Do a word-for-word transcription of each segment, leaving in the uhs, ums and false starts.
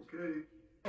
Okay.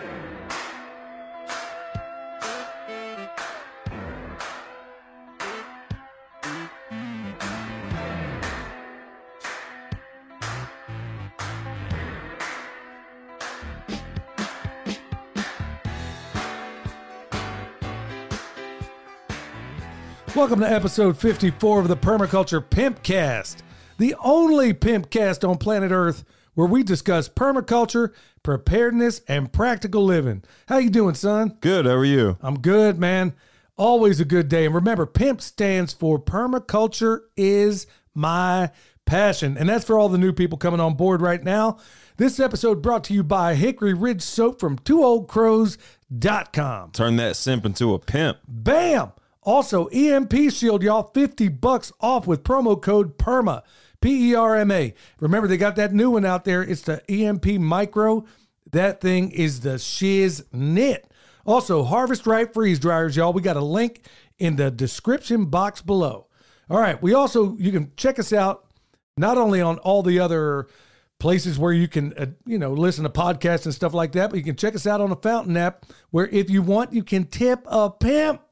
Welcome to episode fifty-four of the Permaculture Pimpcast, the only pimpcast on planet Earth where we discuss permaculture, preparedness, and practical living. How you doing, son? Good. How are you? I'm good, man. Always a good day. And remember, PIMP stands for Permaculture is My Passion. And that's for all the new people coming on board right now. This episode brought to you by Hickory Ridge Soap from two old crows dot com. Turn that simp into a pimp. Bam! Also, E M P Shield, y'all, fifty bucks off with promo code PERMA, P E R M A. Remember, they got that new one out there. It's the E M P Micro. That thing is the shiz knit. Also, Harvest Right freeze dryers, y'all. We got a link in the description box below. All right, we also, you can check us out not only on all the other places where you can, uh, you know, listen to podcasts and stuff like that, but you can check us out on the Fountain app where if you want, you can tip a pimp.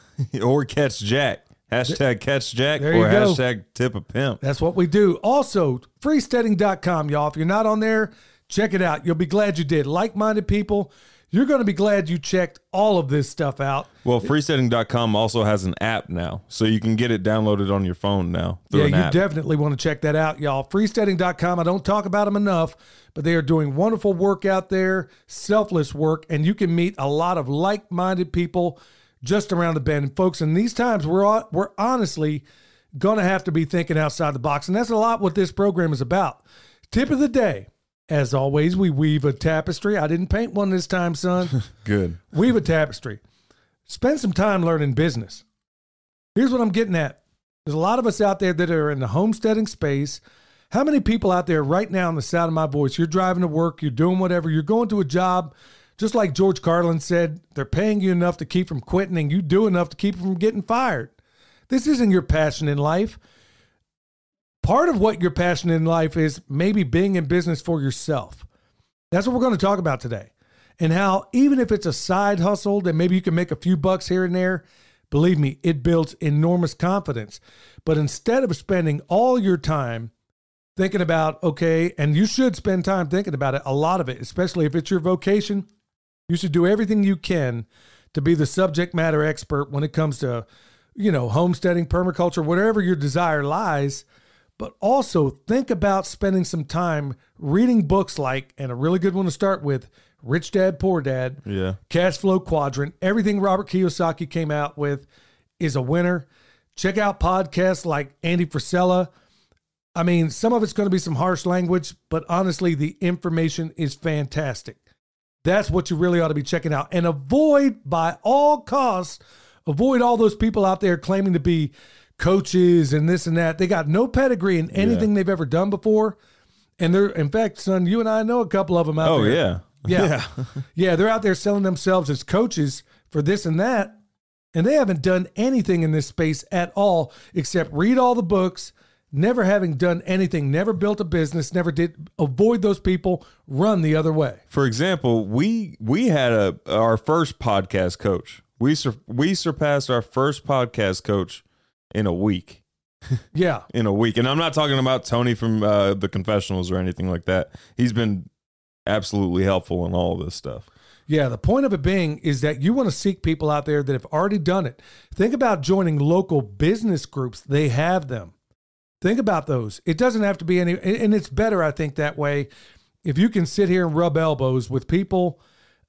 Or catch Jack. Hashtag catch Jack There you or go. hashtag tip a pimp. That's what we do. Also, freesteading dot com, y'all. If you're not on there, check it out. You'll be glad you did. Like-minded people, you're going to be glad you checked all of this stuff out. Well, freesteading dot com also has an app now, so you can get it downloaded on your phone now. Yeah, an you app. definitely want to check that out, y'all. freesteading dot com. I don't talk about them enough, but they are doing wonderful work out there, selfless work, and you can meet a lot of like-minded people just around the bend. And folks, in these times, we're we're honestly going to have to be thinking outside the box. And that's a lot what this program is about. Tip of the day. As always, we weave a tapestry. I didn't paint one this time, son. Good. Weave a tapestry. Spend some time learning business. Here's what I'm getting at. There's a lot of us out there that are in the homesteading space. How many people out there right now in the sound of my voice, you're driving to work, you're doing whatever, you're going to a job. Just like George Carlin said, they're paying you enough to keep from quitting and you do enough to keep from getting fired. This isn't your passion in life. Part of what your passion in life is maybe being in business for yourself. That's what we're going to talk about today. And how even if it's a side hustle that maybe you can make a few bucks here and there, believe me, it builds enormous confidence. But instead of spending all your time thinking about, okay, and you should spend time thinking about it, a lot of it, especially if it's your vocation, you should do everything you can to be the subject matter expert when it comes to, you know, homesteading, permaculture, whatever your desire lies. But also think about spending some time reading books like, and a really good one to start with, Rich Dad, Poor Dad, Yeah. Cash Flow Quadrant. Everything Robert Kiyosaki came out with is a winner. Check out podcasts like Andy Frisella. I mean, some of it's going to be some harsh language, but honestly, the information is fantastic. That's what you really ought to be checking out. And avoid, by all costs, avoid all those people out there claiming to be coaches and this and that. They got no pedigree in anything yeah. they've ever done before. And they're, in fact, son, you and I know a couple of them out oh, there. Oh, Yeah. yeah. Yeah. yeah, they're out there selling themselves as coaches for this and that. And they haven't done anything in this space at all except read all the books, never having done anything, never built a business, never did. Avoid those people, run the other way. For example, we we had a our first podcast coach. We sur- we surpassed our first podcast coach in a week. Yeah. in a week. And I'm not talking about Tony from uh, the Confessionals or anything like that. He's been absolutely helpful in all of this stuff. Yeah, the point of it being is that you want to seek people out there that have already done it. Think about joining local business groups. They have them. Think about those. It doesn't have to be any, and it's better, I think, that way. If you can sit here and rub elbows with people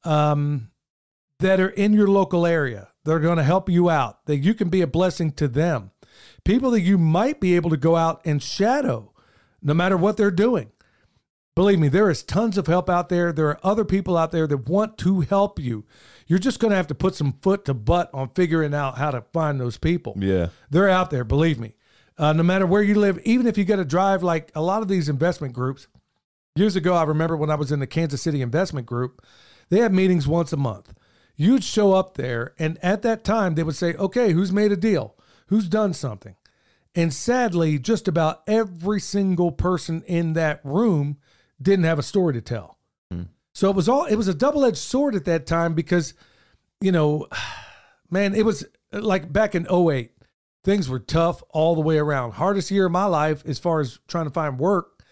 um, that are in your local area, they're going to help you out, that you can be a blessing to them. People that you might be able to go out and shadow, no matter what they're doing. Believe me, there is tons of help out there. There are other people out there that want to help you. You're just going to have to put some foot to butt on figuring out how to find those people. Yeah. They're out there, believe me. Uh, no matter where you live, even if you got to drive, like a lot of these investment groups. Years ago, I remember when I was in the Kansas City investment group, they had meetings once a month. You'd show up there, and at that time, they would say, okay, who's made a deal? Who's done something? And sadly, just about every single person in that room didn't have a story to tell. So it was all, it was a double-edged sword at that time because, you know, man, it was like back in oh eight, things were tough all the way around. Hardest year of my life as far as trying to find work.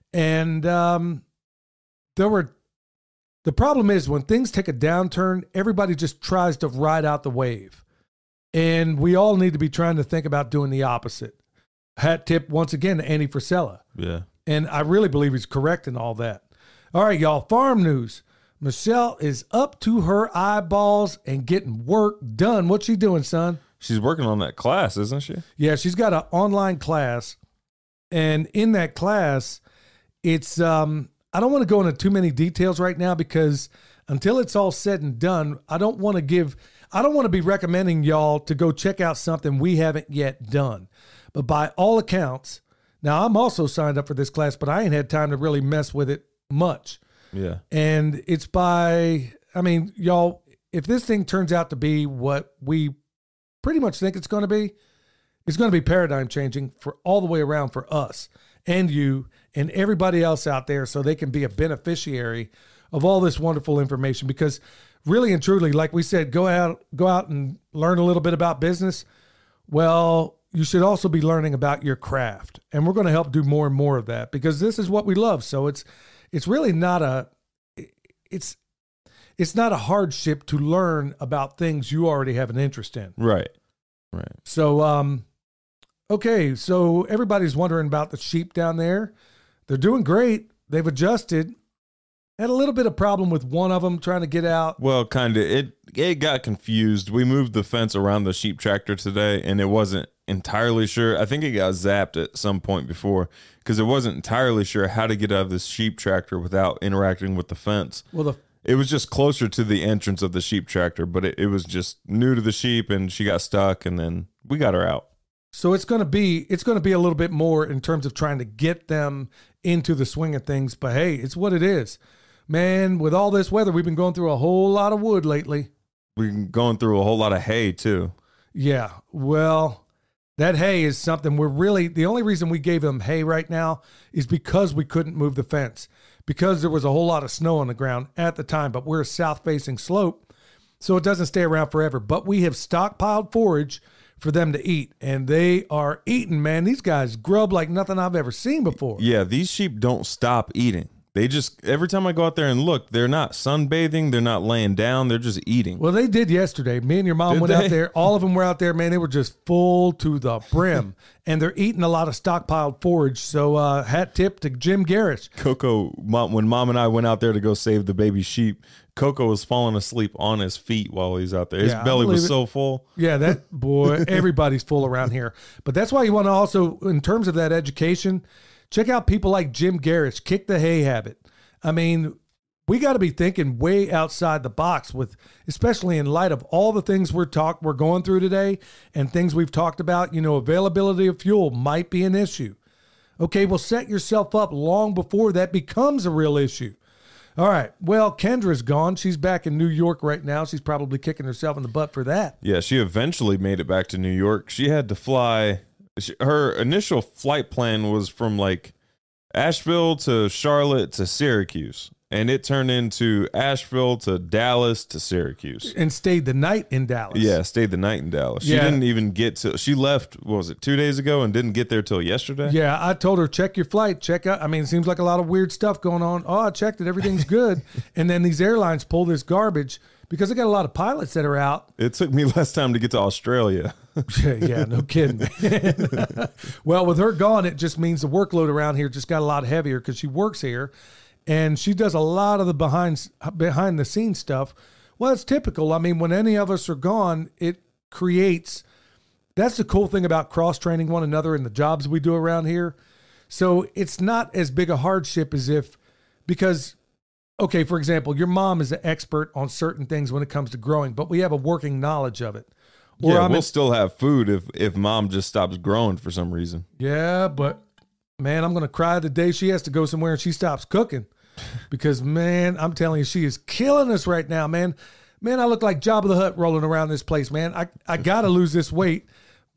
And um, there were, the problem is when things take a downturn, everybody just tries to ride out the wave. And we all need to be trying to think about doing the opposite. Hat tip once again to Andy Frisella. Yeah. And I really believe he's correct in all that. All right, y'all, farm news. Michelle is up to her eyeballs and getting work done. What's she doing, son? She's working on that class, isn't she? Yeah, she's got an online class. And in that class, it's, um, I don't want to go into too many details right now because until it's all said and done, I don't want to give, I don't want to be recommending y'all to go check out something we haven't yet done. But by all accounts, now I'm also signed up for this class, but I ain't had time to really mess with it much. Yeah. And it's by, I mean, y'all, if this thing turns out to be what we pretty much think it's going to be, it's going to be paradigm changing for all the way around for us and you and everybody else out there so they can be a beneficiary of all this wonderful information. Because really and truly, like we said, go out, go out and learn a little bit about business. Well, you should also be learning about your craft. And we're going to help do more and more of that because this is what we love. So it's, it's really not a, it's, it's not a hardship to learn about things you already have an interest in. Right. Right. So, um, okay. So everybody's wondering about the sheep down there. They're doing great. They've adjusted. Had a little bit of problem with one of them trying to get out. Well, kind of. It it got confused. We moved the fence around the sheep tractor today, and it wasn't entirely sure. I think it got zapped at some point before because it wasn't entirely sure how to get out of this sheep tractor without interacting with the fence. Well, the It was just closer to the entrance of the sheep tractor, but it, it was just new to the sheep, and she got stuck, and then we got her out. So it's going to be it's going to be a little bit more in terms of trying to get them into the swing of things. But hey, it's what it is. Man, with all this weather, we've been going through a whole lot of wood lately. We've been going through a whole lot of hay, too. Yeah, well, that hay is something we're really, the only reason we gave them hay right now is because we couldn't move the fence, because there was a whole lot of snow on the ground at the time, but we're a south-facing slope, so it doesn't stay around forever. But we have stockpiled forage for them to eat, and they are eating, man. These guys grub like nothing I've ever seen before. Yeah, these sheep don't stop eating. They just, every time I go out there and look, they're not sunbathing, they're not laying down, they're just eating. Well, they did yesterday. Me and your mom Did went they? out there. All of them were out there, man. They were just full to the brim, and they're eating a lot of stockpiled forage. So uh, hat tip to Jim Garrett. Coco, mom, when mom and I went out there to go save the baby sheep, Coco was falling asleep on his feet while he's out there. His Yeah, I belly was believe it. so full. Yeah, that boy, everybody's full around here. But that's why you want to also, in terms of that education, check out people like Jim Garrett, Kick the Hay Habit. I mean, we got to be thinking way outside the box with, especially in light of all the things we're talk we're going through today and things we've talked about. You know, availability of fuel might be an issue. Okay, well, set yourself up long before that becomes a real issue. All right. Well, Kendra's gone. She's back in New York right now. She's probably kicking herself in the butt for that. Yeah, she eventually made it back to New York. She had to fly. She, her initial flight plan was from like Asheville to Charlotte to Syracuse, and it turned into Asheville to Dallas to Syracuse. And stayed the night in Dallas. Yeah, stayed the night in Dallas. She Yeah. didn't even get to, she left, what was it, two days ago and didn't get there till yesterday? Yeah, I told her, check your flight. Check out. I mean, it seems like a lot of weird stuff going on. Oh, I checked it. Everything's good. And then these airlines pull this garbage because they got a lot of pilots that are out. It took me less time to get to Australia. Yeah, yeah, no kidding. Well, with her gone, it just means the workload around here just got a lot heavier because she works here and she does a lot of the behind behind the scenes stuff. Well, it's typical. I mean, when any of us are gone, it creates, that's the cool thing about cross training one another in the jobs we do around here. So it's not as big a hardship as if, because, okay, for example, your mom is an expert on certain things when it comes to growing, but we have a working knowledge of it. Or yeah, I'm we'll in- still have food if, if mom just stops growing for some reason. Yeah, but man, I'm going to cry the day she has to go somewhere and she stops cooking because, man, I'm telling you, she is killing us right now, man. Man, I look like Jabba the Hutt rolling around this place, man. I, I got to lose this weight,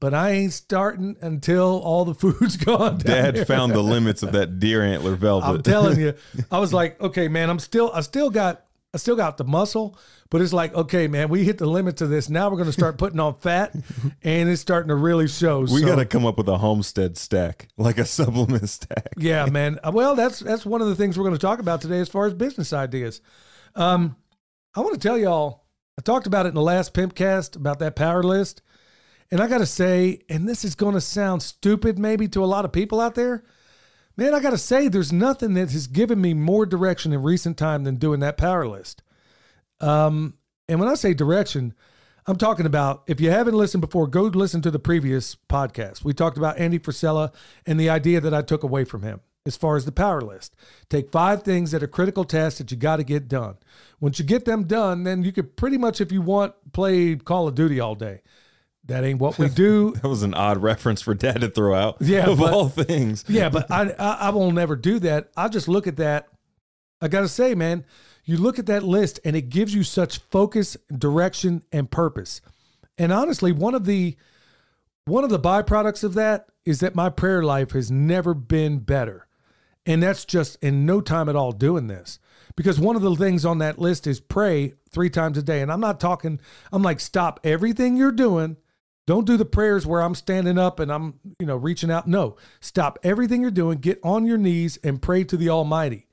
but I ain't starting until all the food's gone. Dad there. found the limits of that deer antler velvet. I'm telling you, I was like, okay, man, I'm still, I still got, I still got the muscle, but it's like, okay, man, we hit the limits of this. Now we're going to start putting on fat, and it's starting to really show. We so, got to come up with a homestead stack, like a supplement stack. Yeah, man. Well, that's that's one of the things we're going to talk about today as far as business ideas. Um, I want to tell y'all, I talked about it in the last Pimpcast about that power list. And I got to say, and this is going to sound stupid maybe to a lot of people out there, man, I got to say there's nothing that has given me more direction in recent time than doing that power list. Um, and when I say direction, I'm talking about, if you haven't listened before, go listen to the previous podcast. We talked about Andy Frisella and the idea that I took away from him as far as the power list. Take five things that are critical tasks that you got to get done. Once you get them done, then you could pretty much, if you want, play Call of Duty all day. That ain't what we do. That was an odd reference for Dad to throw out. Yeah, of but, all things. Yeah, but I, I I will never do that. I just look at that. I got to say, man, you look at that list and it gives you such focus, direction, and purpose. And honestly, one of the one of the byproducts of that is that my prayer life has never been better. And that's just in no time at all doing this. Because one of the things on that list is pray three times a day. And I'm not talking, I'm like, stop everything you're doing. Don't do the prayers where I'm standing up and I'm, you know, reaching out. No, stop everything you're doing. Get on your knees and pray to the Almighty.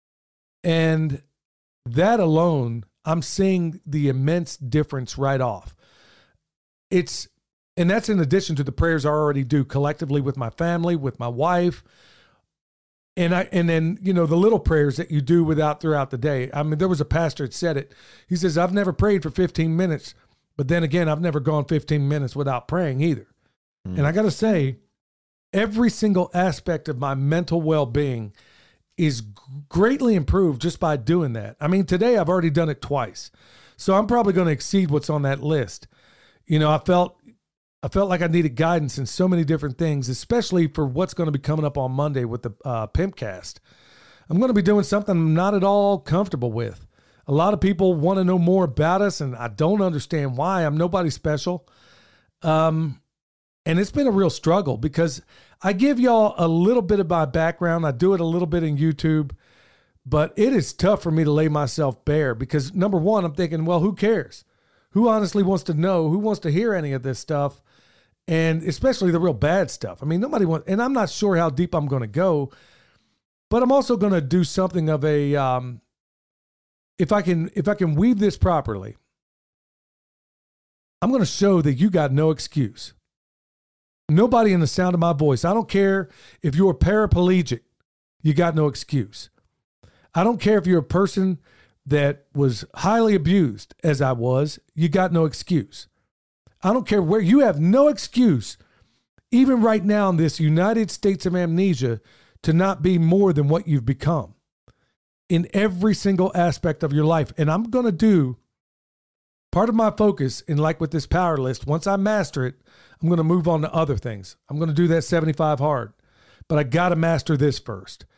And that alone, I'm seeing the immense difference right off. It's, and that's in addition to the prayers I already do collectively with my family, with my wife. And I, and then, you know, the little prayers that you do without throughout the day. I mean, there was a pastor that said it. He says, I've never prayed for fifteen minutes. But then again, I've never gone fifteen minutes without praying either. Mm. And I got to say, every single aspect of my mental well-being is greatly improved just by doing that. I mean, today I've already done it twice. So I'm probably going to exceed what's on that list. You know, I felt I felt like I needed guidance in so many different things, especially for what's going to be coming up on Monday with the uh, Pimpcast. I'm going to be doing something I'm not at all comfortable with. A lot of people want to know more about us, and I don't understand why. I'm nobody special. Um, and it's been a real struggle because I give y'all a little bit of my background. I do it a little bit in YouTube, but it is tough for me to lay myself bare because, number one, I'm thinking, well, who cares? Who honestly wants to know? Who wants to hear any of this stuff? And especially the real bad stuff. I mean, nobody wants, and I'm not sure how deep I'm going to go, but I'm also going to do something of a, um, If I can, if I can weave this properly, I'm going to show that you got no excuse. Nobody in the sound of my voice. I don't care if you're paraplegic. You got no excuse. I don't care if you're a person that was highly abused, as I was. You got no excuse. I don't care where. You have no excuse, even right now in this United States of amnesia, to not be more than what you've become in every single aspect of your life. And I'm going to do part of my focus in, like with this power list, once I master it, I'm going to move on to other things. I'm going to do that seventy-five hard, but I got to master this first.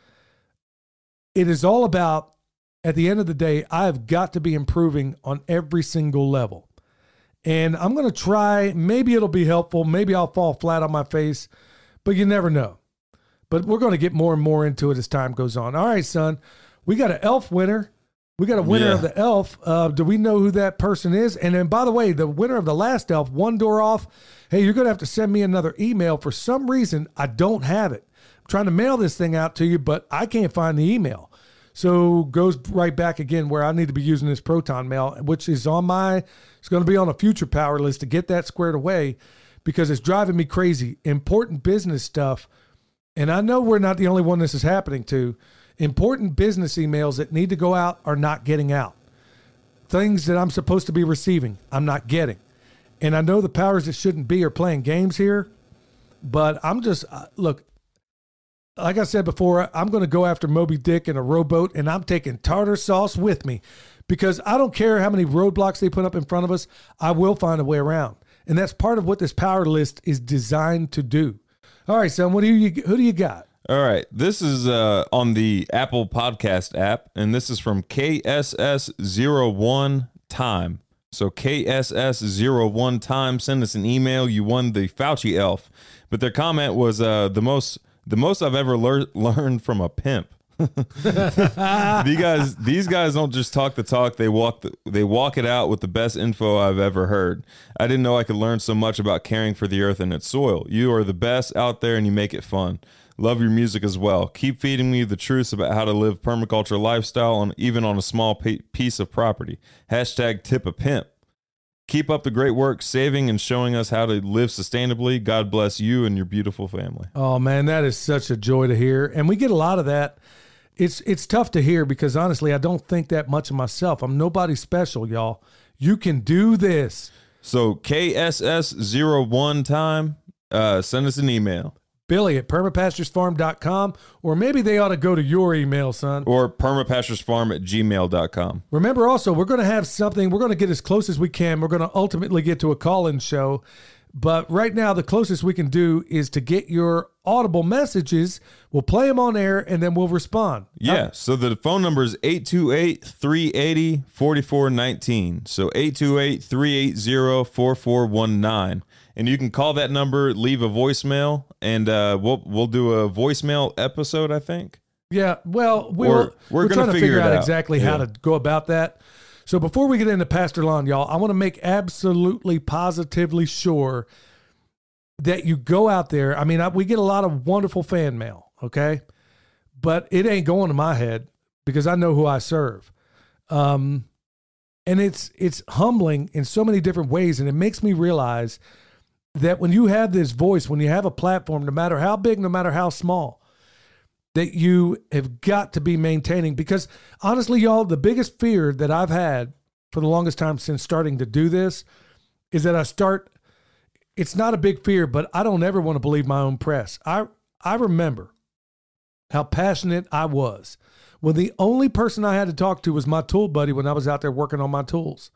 It is all about, at the end of the day, I've got to be improving on every single level. And I'm going to try, maybe it'll be helpful. Maybe I'll fall flat on my face, but you never know. But we're going to get more and more into it as time goes on. All right, son. We got an elf winner. We got a winner yeah. of the elf. Uh, do we know who that person is? And then, by the way, the winner of the last elf, one door off. Hey, you're going to have to send me another email. For some reason, I don't have it. I'm trying to mail this thing out to you, but I can't find the email. So goes right back again where I need to be using this Proton Mail, which is on my, it's going to be on a future power list to get that squared away because it's driving me crazy. Important business stuff. And I know we're not the only one this is happening to. Important business emails that need to go out are not getting out. Things that I'm supposed to be receiving, I'm not getting. And I know the powers that shouldn't be are playing games here, but I'm just, uh, look, like I said before, I'm going to go after Moby Dick in a rowboat, and I'm taking tartar sauce with me because I don't care how many roadblocks they put up in front of us. I will find a way around. And that's part of what this power list is designed to do. All right, son, what do you, who do you got? All right. This is uh, on the Apple Podcast app, and this is from K S S zero one Time. So K S S zero one time. Send us an email. You won the Fauci elf. But their comment was uh, the most the most I've ever lear- learned from a pimp. these guys these guys don't just talk the talk, they walk the, they walk it out with the best info I've ever heard. I didn't know I could learn so much about caring for the earth and its soil. You are the best out there and you make it fun. Love your music as well. Keep feeding me the truths about how to live permaculture lifestyle on even on a small p- piece of property. Hashtag tip a pimp. Keep up the great work, saving and showing us how to live sustainably. God bless you and your beautiful family. Oh man, that is such a joy to hear. And we get a lot of that. It's it's tough to hear because honestly, I don't think that much of myself. I'm nobody special, y'all. You can do this. So K S S zero one time, uh, send us an email. Billy at permapasturesfarm farm dot com, or maybe they ought to go to your email, son. Or permapasturesfarm at gmail dot com. Remember also, we're going to have something, we're going to get as close as we can. We're going to ultimately get to a call-in show. But right now, the closest we can do is to get your audible messages. We'll play them on air, and then we'll respond. Yeah, How- so the phone number is eight two eight, three eight zero, four four one nine. So eight two eight, three eight zero, four four one nine. And you can call that number, leave a voicemail, and uh, we'll we'll do a voicemail episode, I think. Yeah, well, we're, Or we're, we're gonna trying to figure figure it out out. exactly Yeah. how to go about that. So before we get into Pastor Lon, y'all, I want to make absolutely positively sure that you go out there. I mean, I, we get a lot of wonderful fan mail, okay? But it ain't going to my head because I know who I serve. Um, and it's it's humbling in so many different ways, and it makes me realize that when you have this voice, when you have a platform, no matter how big, no matter how small, that you have got to be maintaining. Because honestly, y'all, the biggest fear that I've had for the longest time since starting to do this is that I start, it's not a big fear, but I don't ever want to believe my own press. I, I remember how passionate I was when the only person I had to talk to was my tool buddy when I was out there working on my tools.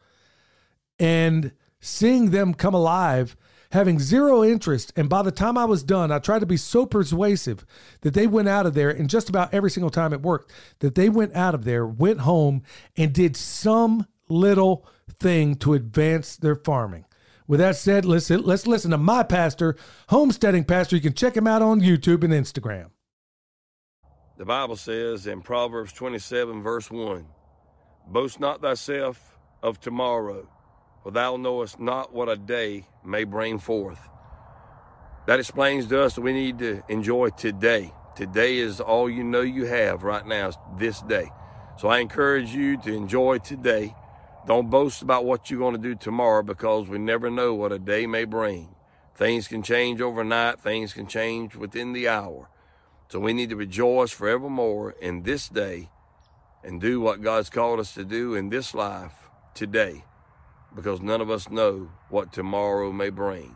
And seeing them come alive, having zero interest. And by the time I was done, I tried to be so persuasive that they went out of there, and just about every single time it worked, that they went out of there, went home, and did some little thing to advance their farming. With that said, let's, let's listen to my pastor, Homesteading Pastor. You can check him out on YouTube and Instagram. The Bible says in Proverbs twenty-seven, verse one, boast not thyself of tomorrow, for thou knowest not what a day may bring forth. That explains to us that we need to enjoy today. Today is all you know you have right now, is this day. So I encourage you to enjoy today. Don't boast about what you're going to do tomorrow, because we never know what a day may bring. Things can change overnight. Things can change within the hour. So we need to rejoice forevermore in this day and do what God's called us to do in this life today, because none of us know what tomorrow may bring.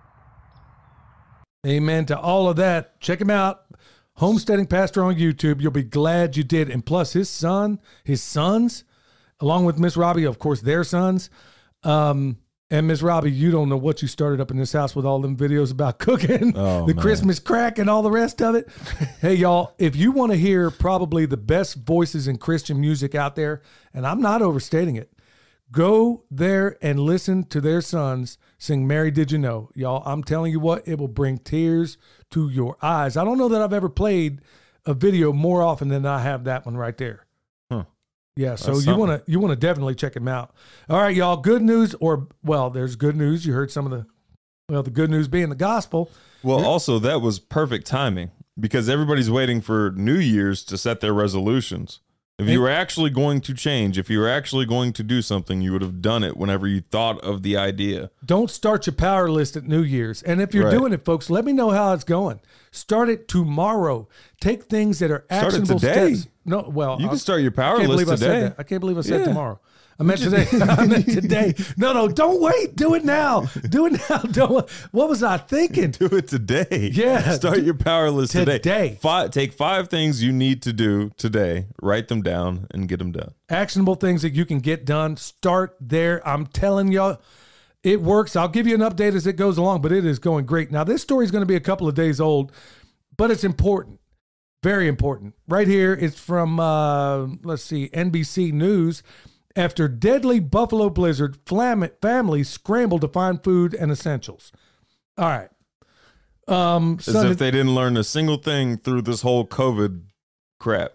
Amen to all of that. Check him out. Homesteading Pastor on YouTube. You'll be glad you did. And plus his son, his sons, along with Miss Robbie, of course, their sons. Um, and Miss Robbie, you don't know what you started up in this house with all them videos about cooking, Oh, the man. Christmas crack and all the rest of it. Hey, y'all, if you want to hear probably the best voices in Christian music out there, and I'm not overstating it, go there and listen to their sons sing Mary Did You Know. Y'all, I'm telling you what, it will bring tears to your eyes. I don't know that I've ever played a video more often than I have that one right there. Huh. Yeah, so That's you something. want to you want to definitely check him out. All right, y'all, good news, or well, there's good news. You heard some of the, well, the good news being the gospel. Well, also, that was perfect timing because everybody's waiting for New Year's to set their resolutions. If you were actually going to change, if you were actually going to do something, you would have done it whenever you thought of the idea. Don't start your power list at New Year's. And if you're Right. doing it, folks, let me know how it's going. Start it tomorrow. Take things that are Start it actionable today. steps. No, well, You I'll- can start your power I can't list believe I today. said that. I can't believe I said Yeah. tomorrow. I meant today. I meant today. No, no, don't wait. Do it now. Do it now. Don't. What was I thinking? Do it today. Yeah. Start your power list today. Today. Five, take five things you need to do today, write them down, and get them done. Actionable things that you can get done. Start there. I'm telling y'all, it works. I'll give you an update as it goes along, but it is going great. Now, this story is going to be a couple of days old, but it's important. Very important. Right here, it's from, uh, let's see, N B C News. After deadly buffalo blizzard, flam- families scramble to find food and essentials. All right. Um, As Sunday, if they didn't learn a single thing through this whole COVID crap.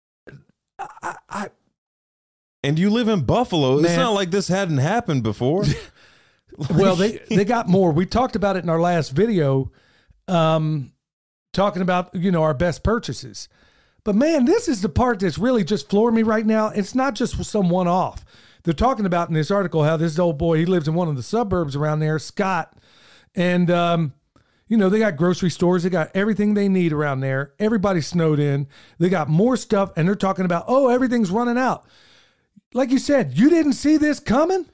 I, I, And you live in Buffalo. Man. It's not like this hadn't happened before. well, they, they got more. We talked about it in our last video, um, talking about, you know, our best purchases. But man, this is the part that's really just flooring me right now. It's not just some one-off. They're talking about in this article how this old boy, he lives in one of the suburbs around there, Scott. And, um, you know, they got grocery stores. They got everything they need around there. Everybody's snowed in. They got more stuff, and they're talking about, oh, everything's running out. Like you said, you didn't see this coming?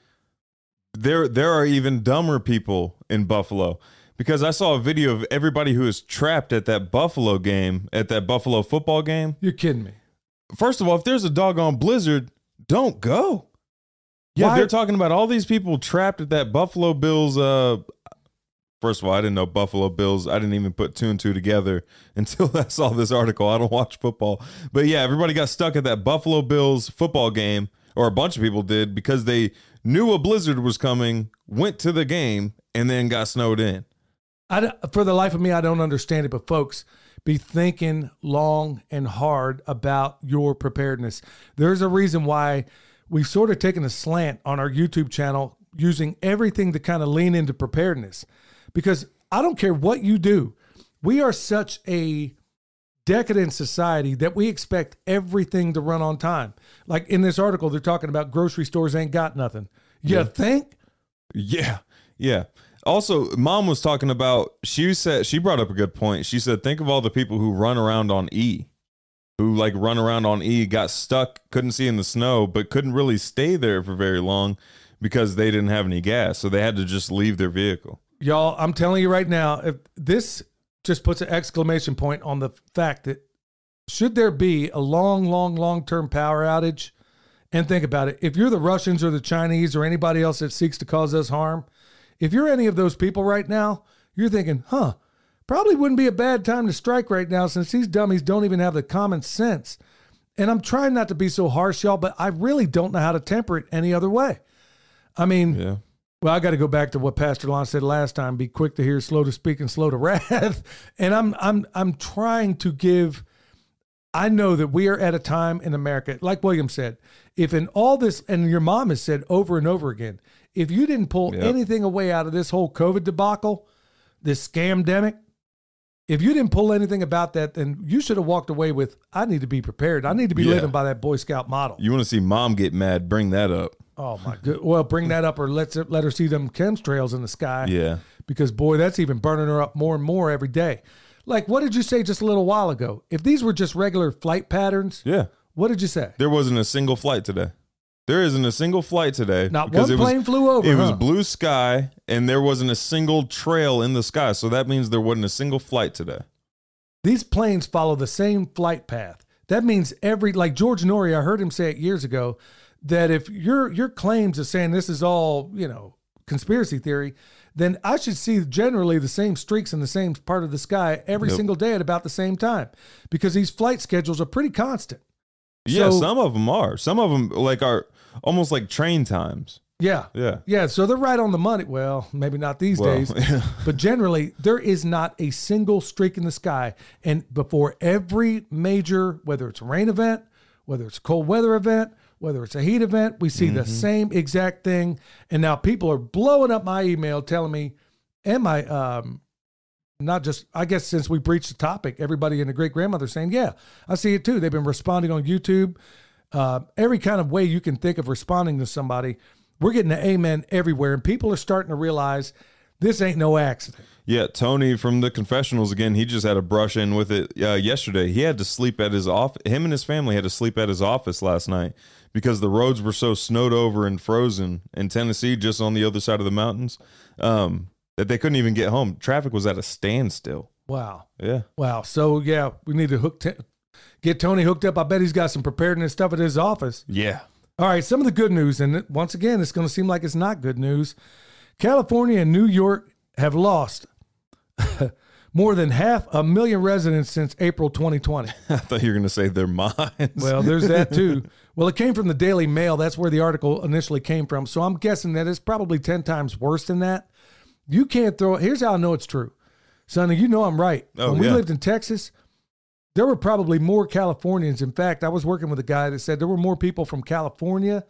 There, there are even dumber people in Buffalo. Because I saw a video of everybody who is trapped at that Buffalo game, at that Buffalo football game. You're kidding me. First of all, if there's a doggone blizzard, don't go. Yeah, Why? they're talking about all these people trapped at that Buffalo Bills. Uh, first of all, I didn't know Buffalo Bills. I didn't even put two and two together until I saw this article. I don't watch football. But yeah, everybody got stuck at that Buffalo Bills football game, or a bunch of people did, because they knew a blizzard was coming, went to the game, and then got snowed in. I, don't- for the life of me, I don't understand it, but folks, be thinking long and hard about your preparedness. There's a reason why we've sort of taken a slant on our YouTube channel, using everything to kind of lean into preparedness, because I don't care what you do. We are such a decadent society that we expect everything to run on time. Like in this article, they're talking about grocery stores ain't got nothing. You Yeah. think? Yeah, yeah. Also, Mom was talking about, she said, she brought up a good point. She said, think of all the people who run around on E, who like run around on E, got stuck, couldn't see in the snow, but couldn't really stay there for very long because they didn't have any gas. So they had to just leave their vehicle. Y'all, I'm telling you right now, if this just puts an exclamation point on the fact that should there be a long, long, long-term power outage, and think about it, if you're the Russians or the Chinese or anybody else that seeks to cause us harm, if you're any of those people right now, you're thinking, huh, probably wouldn't be a bad time to strike right now since these dummies don't even have the common sense. And I'm trying not to be so harsh, y'all, but I really don't know how to temper it any other way. I mean, Yeah. well, I got to go back to what Pastor Lon said last time: be quick to hear, slow to speak, and slow to wrath. And I'm I'm I'm trying to give. I know that we are at a time in America, like William said, if in all this, and your mom has said over and over again, if you didn't pull Yep. anything away out of this whole COVID debacle, this scamdemic, if you didn't pull anything about that, then you should have walked away with, I need to be prepared. I need to be Yeah. living by that Boy Scout model. You want to see Mom get mad, bring that up. Oh my good. Well, bring that up, or let's let her see them chemtrails in the sky. Yeah. Because boy, that's even burning her up more and more every day. Like, what did you say just a little while ago? If these were just regular flight patterns, Yeah. what did you say? There wasn't a single flight today. There isn't a single flight today. Not because one it was- plane flew over. It was huh? blue sky, and there wasn't a single trail in the sky. So that means there wasn't a single flight today. These planes follow the same flight path. That means every, like George Norrie, I heard him say it years ago, that if your your claims of saying this is all, you know, conspiracy theory, then I should see generally the same streaks in the same part of the sky every Yep. single day at about the same time, because these flight schedules are pretty constant. Yeah, So- some of them are. Some of them like are almost like train times. Yeah. Yeah. Yeah. So they're right on the money. Well, maybe not these Well, days, but generally there is not a single streak in the sky. And before every major, whether it's a rain event, whether it's a cold weather event, whether it's a heat event, we see the same exact thing. And now people are blowing up my email telling me, am I, um, not just, I guess since we breached the topic, everybody and the great grandmother saying, yeah, I see it too. They've been responding on YouTube, uh, every kind of way you can think of responding to somebody. We're getting an amen everywhere, and people are starting to realize this ain't no accident. Yeah, Tony from the confessionals again. He just had a brush in with it uh, yesterday. He had to sleep at his office. Him and his family had to sleep at his office last night because the roads were so snowed over and frozen in Tennessee, just on the other side of the mountains, um, that they couldn't even get home. Traffic was at a standstill. Wow. Yeah, Wow. So, yeah, we need to hook t- get Tony hooked up. I bet he's got some preparedness stuff at his office. yeah. All right, some of the good news, and once again, it's going to seem like it's not good news. California and New York have lost more than half a million residents since April twenty twenty. I thought you were going to say their minds. Well, there's that too. Well, it came from the Daily Mail. That's where the article initially came from. So I'm guessing that it's probably ten times worse than that. You can't throw it. Here's how I know it's true. Sonny, you know I'm right. Oh, when we yeah. lived in Texas, there were probably more Californians. In fact, I was working with a guy that said there were more people from California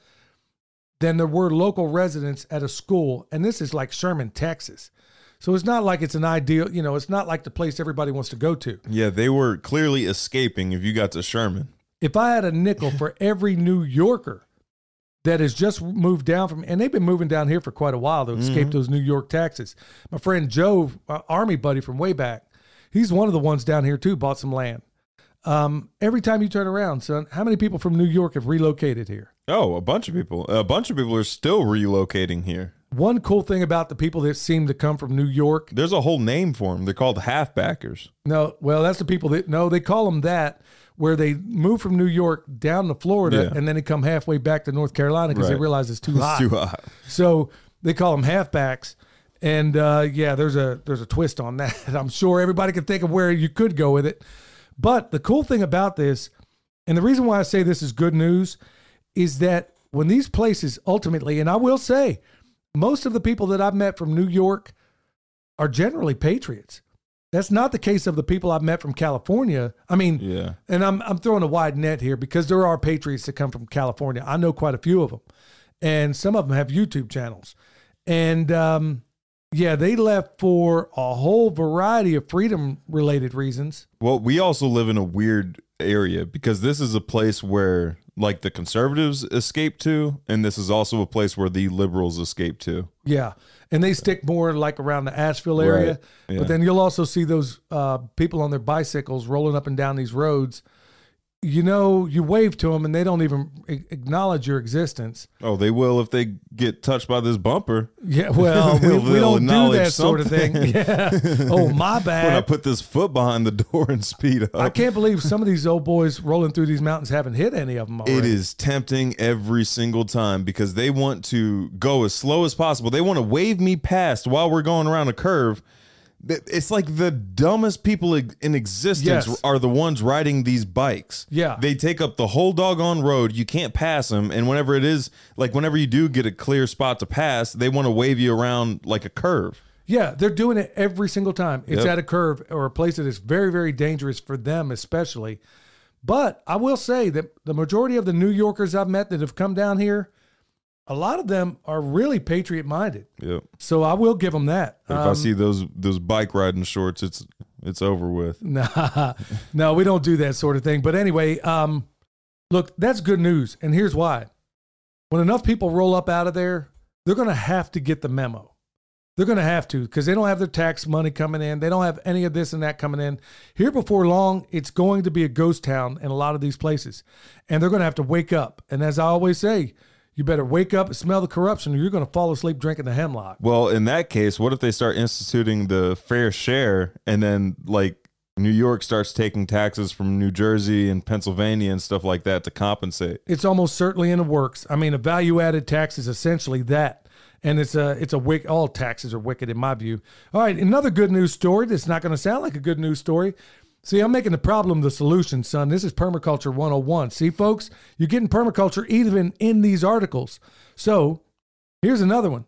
than there were local residents at a school. And this is like Sherman, Texas. So it's not like it's an ideal, you know, it's not like the place everybody wants to go to. Yeah, they were clearly escaping if you got to Sherman. If I had a nickel for every New Yorker that has just moved down from, and they've been moving down here for quite a while to escape mm-hmm. those New York taxes. My friend Joe, uh, Army buddy from way back, he's one of the ones down here too, bought some land. Um, every time you turn around, son, how many people from New York have relocated here? Oh, a bunch of people. A bunch of people are still relocating here. One cool thing about the people that seem to come from New York. There's a whole name for them. They're called halfbackers. No, well, that's the people that, no, they call them that, where they move from New York down to Florida Yeah. and then they come halfway back to North Carolina because Right. they realize it's too hot. It's too hot. So they call them halfbacks. And uh, yeah, there's a there's a twist on that. I'm sure everybody can think of where you could go with it. But the cool thing about this, and the reason why I say this is good news, is that when these places ultimately, and I will say, most of the people that I've met from New York are generally patriots. That's not the case of the people I've met from California. I mean, Yeah. and I'm I'm throwing a wide net here because there are patriots that come from California. I know quite a few of them, and some of them have YouTube channels. And um, yeah, they left for a whole variety of freedom-related reasons. Well, we also live in a weird area because this is a place where like the conservatives escape to, and this is also a place where the liberals escape to. Yeah, and they stick more like around the Asheville area. Right. Yeah. But then you'll also see those uh, people on their bicycles rolling up and down these roads. You know, you wave to them and they don't even a- acknowledge your existence. Oh, they will if they get touched by this bumper. Yeah, well, we, They'll- we they'll don't do acknowledge that sort of thing. something. Yeah. Oh, my When I bad. put this foot behind the door and speed up. I can't believe some of these old boys rolling through these mountains haven't hit any of them already. It is tempting every single time because they want to go as slow as possible. They want to wave me past while we're going around a curve. It's like the dumbest people in existence Yes. are the ones riding these bikes. Yeah. They take up the whole doggone road. You can't pass them. And whenever it is, like whenever you do get a clear spot to pass, they want to wave you around like a curve. Yeah, they're doing it every single time. It's Yep. at a curve or a place that is very, very dangerous for them, especially. But I will say that the majority of the New Yorkers I've met that have come down here, a lot of them are really patriot minded. Yep. So I will give them that. But if Um, I see those those bike riding shorts, it's it's over with. Nah, no, we don't do that sort of thing. But anyway, um, look, that's good news. And here's why. When enough people roll up out of there, they're going to have to get the memo. They're going to have to because they don't have their tax money coming in. They don't have any of this and that coming in. Here before long, it's going to be a ghost town in a lot of these places. And they're going to have to wake up. And as I always say, you better wake up and smell the corruption or you're going to fall asleep drinking the hemlock. Well, in that case, what if they start instituting the fair share and then like New York starts taking taxes from New Jersey and Pennsylvania and stuff like that to compensate? It's almost certainly in the works. I mean, a value-added tax is essentially that. And it's a, it's a wick. All taxes are wicked in my view. All right, another good news story that's not going to sound like a good news story. See, I'm making the problem the solution, son. This is Permaculture one oh one. See, folks, you're getting permaculture even in these articles. So here's another one.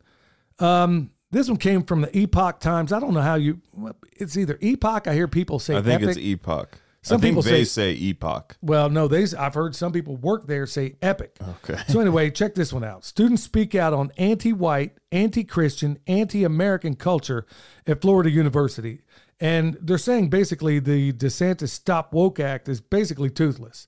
Um, this one came from the Epoch Times. I don't know how you, it's either Epoch. I hear people say I think Epic. it's Epoch. Some I think people they say- say Epoch. Well, no, they. I've heard some people work there say Epic. Okay. So anyway, check this one out. Students speak out on anti-white, anti-Christian, anti-American culture at Florida University. And they're saying basically the DeSantis Stop Woke Act is basically toothless.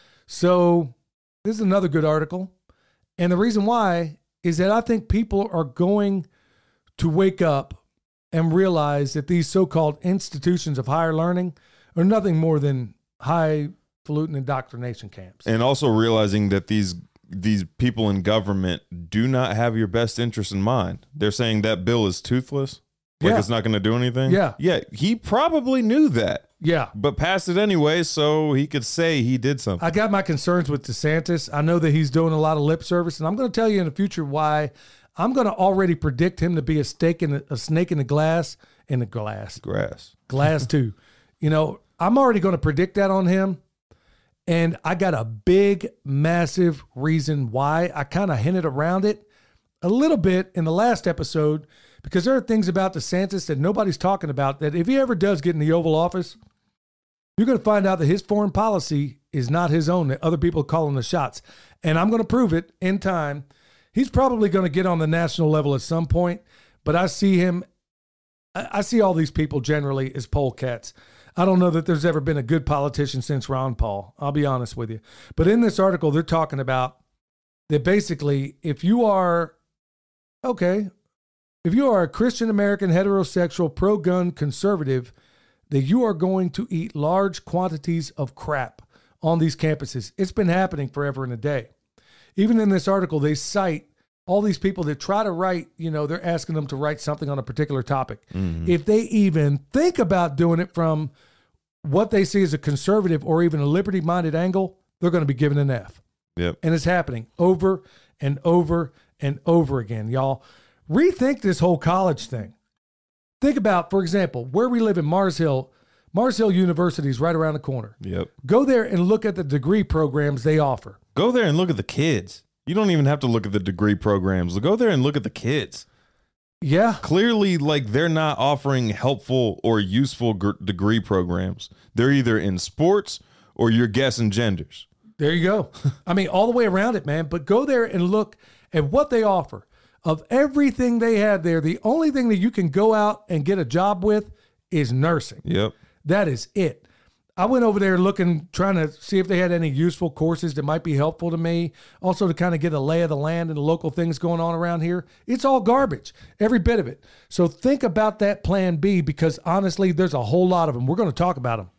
So this is another good article. And the reason why is that I think people are going to wake up and realize that these so-called institutions of higher learning are nothing more than highfalutin indoctrination camps. And also realizing that these these people in government do not have your best interest in mind. They're saying that bill is toothless. Like Yeah. it's not going to do anything. Yeah. Yeah. He probably knew that, Yeah. but passed it anyway so he could say he did something. I got my concerns with DeSantis. I know that he's doing a lot of lip service, and I'm going to tell you in the future why I'm going to already predict him to be a, stake in the, a snake in the glass in the glass. Grass. Glass too. You know, I'm already going to predict that on him. And I got a big, massive reason why. I kind of hinted around it a little bit in the last episode because there are things about DeSantis that nobody's talking about that if he ever does get in the Oval Office, you're going to find out that his foreign policy is not his own, that other people are calling the shots. And I'm going to prove it in time. He's probably going to get on the national level at some point, but I see him, I see all these people generally as polecats. I don't know that there's ever been a good politician since Ron Paul. I'll be honest with you. But in this article, they're talking about that basically if you are, okay, if you are a Christian American, heterosexual, pro-gun conservative, that you are going to eat large quantities of crap on these campuses. It's been happening forever and a day. Even in this article, they cite all these people that try to write, you know, they're asking them to write something on a particular topic. Mm-hmm. If they even think about doing it from what they see as a conservative or even a liberty-minded angle, they're going to be given an F. Yep. And it's happening over and over and over again, y'all. Rethink this whole college thing. Think about, for example, where we live in Mars Hill. Mars Hill University is right around the corner. Yep. Go there and look at the degree programs they offer. Go there and look at the kids. You don't even have to look at the degree programs. Go there and look at the kids. Yeah. Clearly, like, they're not offering helpful or useful gr- degree programs. They're either in sports or you're guessing genders. There you go. I mean, all the way around it, man. But go there and look at what they offer. Of everything they have there, the only thing that you can go out and get a job with is nursing. Yep. That is it. I went over there looking, trying to see if they had any useful courses that might be helpful to me. Also to kind of get a lay of the land and the local things going on around here. It's all garbage, every bit of it. So think about that plan B because honestly, there's a whole lot of them. We're going to talk about them.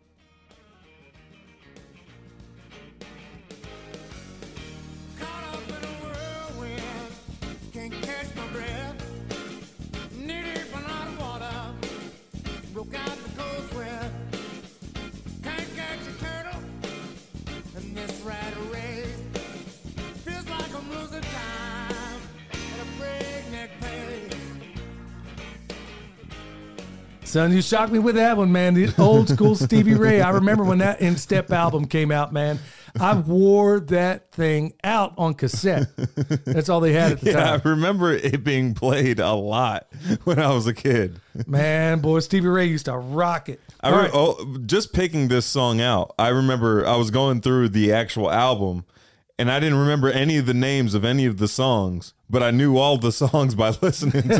Son, you shocked me with that one, man. The old school Stevie Ray. I remember when that In Step album came out, man. I wore that thing out on cassette. That's all they had at the yeah, time. I remember it being played a lot when I was a kid. Man, boy, Stevie Ray used to rock it. I re- right. oh, just picking this song out, I remember I was going through the actual album, and I didn't remember any of the names of any of the songs, but I knew all the songs by listening to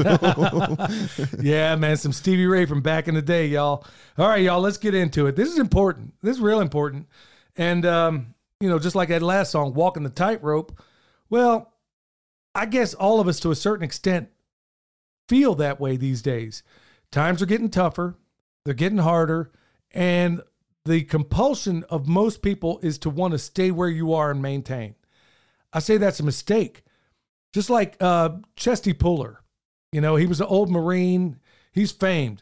them. Yeah, man, some Stevie Ray from back in the day, y'all. All right, y'all, let's get into it. This is important. This is real important. And, um, you know, just like that last song, Walking the Tightrope, well, I guess all of us to a certain extent feel that way these days. Times are getting tougher. They're getting harder. And the compulsion of most people is to want to stay where you are and maintain. I say that's a mistake. Just like uh, Chesty Puller, you know, he was an old Marine. He's famed.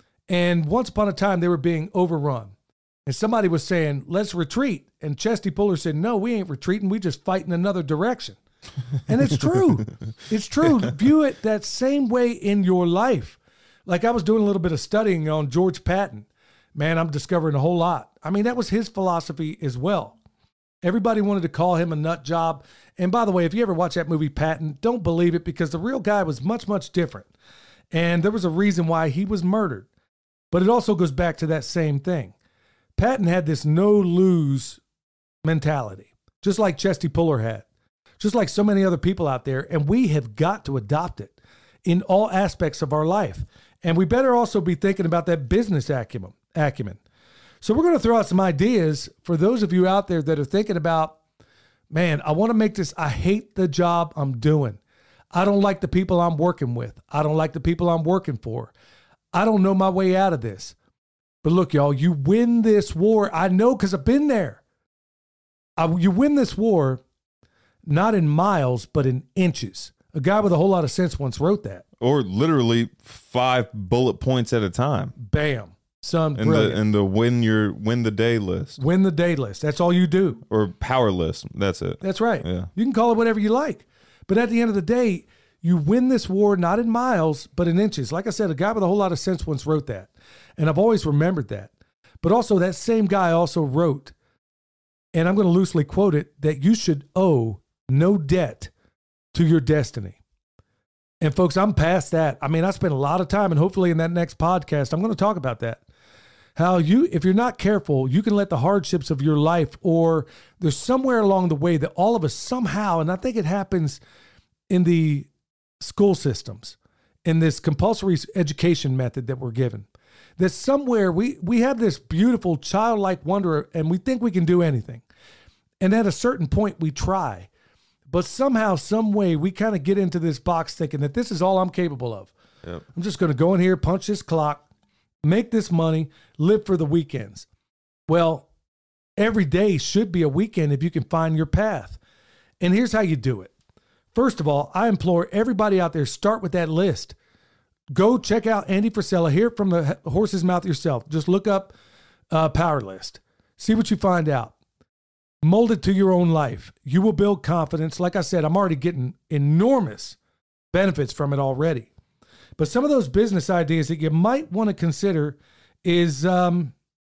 And once upon a time, they were being overrun. And somebody was saying, let's retreat. And Chesty Puller said, no, we ain't retreating. We just fight in another direction. And it's true. It's true. View it that same way in your life. Like I was doing a little bit of studying on George Patton. Man, I'm discovering a whole lot. I mean, that was his philosophy as well. Everybody wanted to call him a nut job. And by the way, if you ever watch that movie Patton, don't believe it because the real guy was much, much different. And there was a reason why he was murdered. But it also goes back to that same thing. Patton had this no-lose mentality, just like Chesty Puller had, just like so many other people out there. And we have got to adopt it in all aspects of our life. And we better also be thinking about that business acumen. acumen. So we're going to throw out some ideas for those of you out there that are thinking about, man, I want to make this, I hate the job I'm doing. I don't like the people I'm working with. I don't like the people I'm working for. I don't know my way out of this. But look, y'all, you win this war. I know because I've been there. I, you win this war not in miles, but in inches. A guy with a whole lot of sense once wrote that. Or literally five bullet points at a time. Bam. Son, in brilliant. the in the win your win the day list. Win the day list. That's all you do. Or power list. That's it. That's right. Yeah. You can call it whatever you like. But at the end of the day, You win this war not in miles, but in inches. Like I said, a guy with a whole lot of sense once wrote that. And I've always remembered that. But also that same guy also wrote, and I'm going to loosely quote it, that you should owe no debt to your destiny. And folks, I'm past that. I mean, I spent a lot of time, and hopefully in that next podcast, I'm going to talk about that. How you, if you're not careful, you can let the hardships of your life, or there's somewhere along the way that all of us somehow, and I think it happens in the school systems, in this compulsory education method that we're given, that somewhere we, we have this beautiful childlike wonder and we think we can do anything. And at a certain point we try, but somehow, some way we kind of get into this box thinking that this is all I'm capable of. Yep. I'm just going to go in here, punch this clock, make this money, live for the weekends. Well, every day should be a weekend if you can find your path. And here's how you do it. First of all, I implore everybody out there, start with that list. Go check out Andy Frisella. Hear it from the horse's mouth yourself. Just look up uh, Power List. See what you find out. Mold it to your own life. You will build confidence. Like I said, I'm already getting enormous benefits from it already. But some of those business ideas that you might want to consider is, um,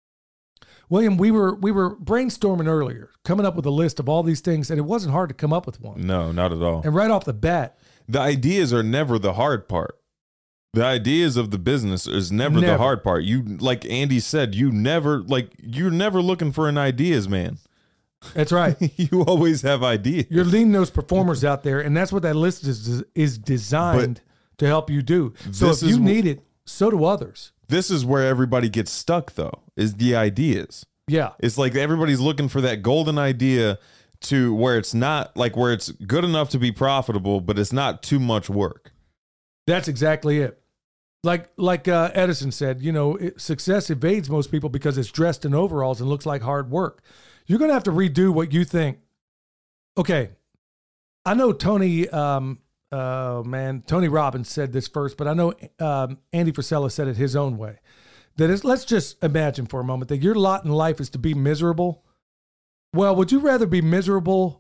William, we were we were brainstorming earlier, coming up with a list of all these things, and it wasn't hard to come up with one. No, not at all. And right off the bat, the ideas are never the hard part. The ideas of the business is never, never the hard part. You, like Andy said, you never, like, you're never looking for an ideas man. That's right. You always have ideas. You're leading those performers out there, and that's what that list is is designed but to help you do. So if you need it, so do others. This is where everybody gets stuck, though, is the ideas. Yeah. It's like everybody's looking for that golden idea to where it's not, like, where it's good enough to be profitable, but it's not too much work. That's exactly it. Like like uh, Edison said, you know, it, success evades most people because it's dressed in overalls and looks like hard work. You're going to have to redo what you think. Okay, I know Tony, um, uh, man, Tony Robbins said this first, but I know um, Andy Frisella said it his own way. That is, let's just imagine for a moment that your lot in life is to be miserable. Well, would you rather be miserable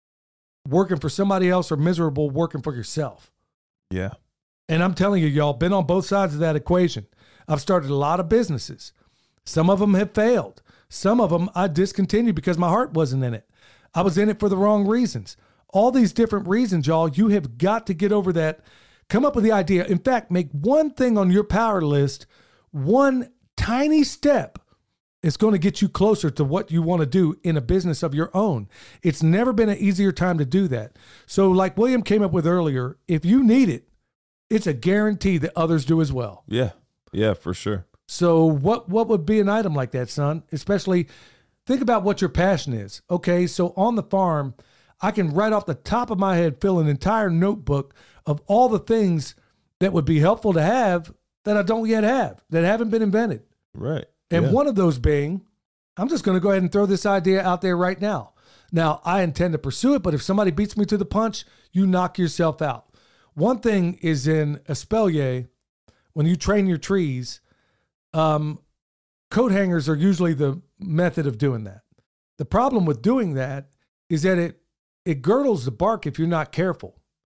working for somebody else or miserable working for yourself? Yeah. And I'm telling you, y'all, been on both sides of that equation. I've started a lot of businesses. Some of them have failed. Some of them I discontinued because my heart wasn't in it. I was in it for the wrong reasons. All these different reasons, y'all, you have got to get over that. Come up with the idea. In fact, make one thing on your power list, one tiny step. It's going to get you closer to what you want to do in a business of your own. It's never been an easier time to do that. So like William came up with earlier, if you need it, it's a guarantee that others do as well. Yeah. Yeah, for sure. So what, what would be an item like that, son? Especially think about what your passion is. Okay, so on the farm, I can right off the top of my head fill an entire notebook of all the things that would be helpful to have that I don't yet have, that haven't been invented. Right. And yeah. one of those being, I'm just going to go ahead and throw this idea out there right now. Now, I intend to pursue it, but if somebody beats me to the punch, you knock yourself out. One thing is in espalier, when you train your trees, um, coat hangers are usually the method of doing that. The problem with doing that is that it it girdles the bark if you're not careful.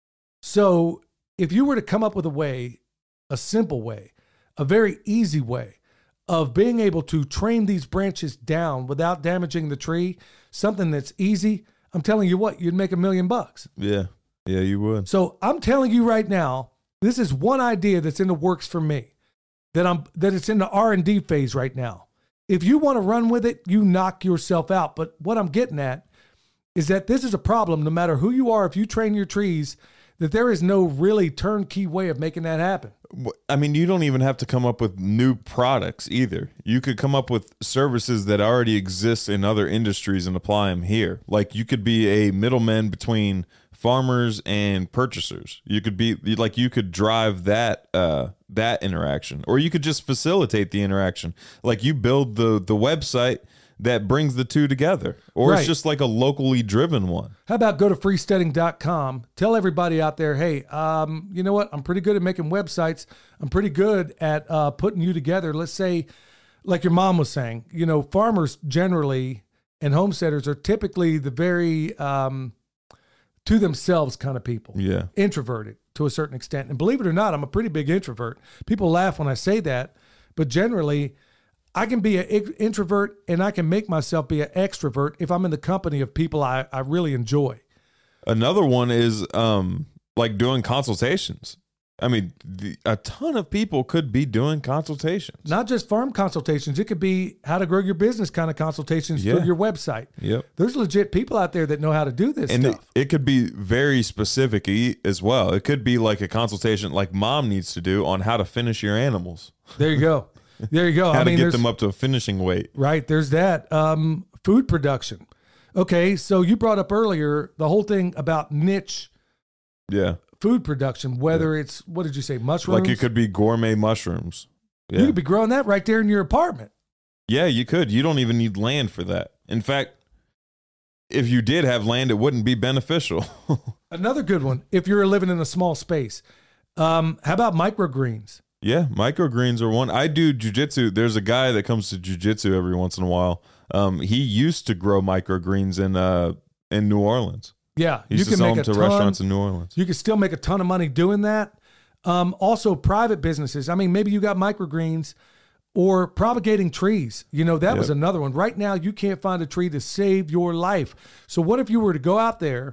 So if you were to come up with a way, a simple way, a very easy way of being able to train these branches down without damaging the tree, something that's easy, I'm telling you what, you'd make a million bucks. Yeah. Yeah, you would. So I'm telling you right now, this is one idea that's in the works for me, that I'm that it's in the R and D phase right now. If you want to run with it, you knock yourself out. But what I'm getting at is that this is a problem no matter who you are. If you train your trees, that there is no really turnkey way of making that happen. I mean, you don't even have to come up with new products either. You could come up with services that already exist in other industries and apply them here. Like you could be a middleman between farmers and purchasers. You could be like, you could drive that, uh, that interaction, or you could just facilitate the interaction. Like you build the, the website that brings the two together, or Right. it's just like a locally driven one. How about go to freesteading dot com, tell everybody out there, hey, um, you know what? I'm pretty good at making websites. I'm pretty good at uh, putting you together. Let's say, like your mom was saying, you know, farmers generally and homesteaders are typically the very um, to themselves kind of people. Yeah. Introverted. to a certain extent. And believe it or not, I'm a pretty big introvert. People laugh when I say that, but generally I can be an introvert and I can make myself be an extrovert if I'm in the company of people I, I really enjoy. Another one is um, like doing consultations. I mean, the, a ton of people could be doing consultations. Not just farm consultations. It could be how to grow your business kind of consultations Yeah. through your website. Yep. There's legit people out there that know how to do this And it, stuff. it could be very specific e- as well. It could be like a consultation like mom needs to do on how to finish your animals, There you go. There you go. how I to mean, get there's, them up to a finishing weight. right. There's that. Um, food production. Okay. So you brought up earlier the whole thing about niche Yeah. food production, whether it's, what did you say, mushrooms? Like it could be gourmet mushrooms. Yeah. You could be growing that right there in your apartment. Yeah, you could. You don't even need land for that. In fact, if you did have land, it wouldn't be beneficial. Another good one, if you're living in a small space. Um, how about microgreens? Yeah, microgreens are one. I do jujitsu. There's a guy that comes to jujitsu every once in a while. Um, he used to grow microgreens in uh in New Orleans. Yeah, He used to sell them to ton, restaurants in New Orleans. You can still make a ton of money doing that. Um, also, private businesses. I mean, maybe you got microgreens or propagating trees. You know, that Yep. was another one. Right now, you can't find a tree to save your life. So what if you were to go out there,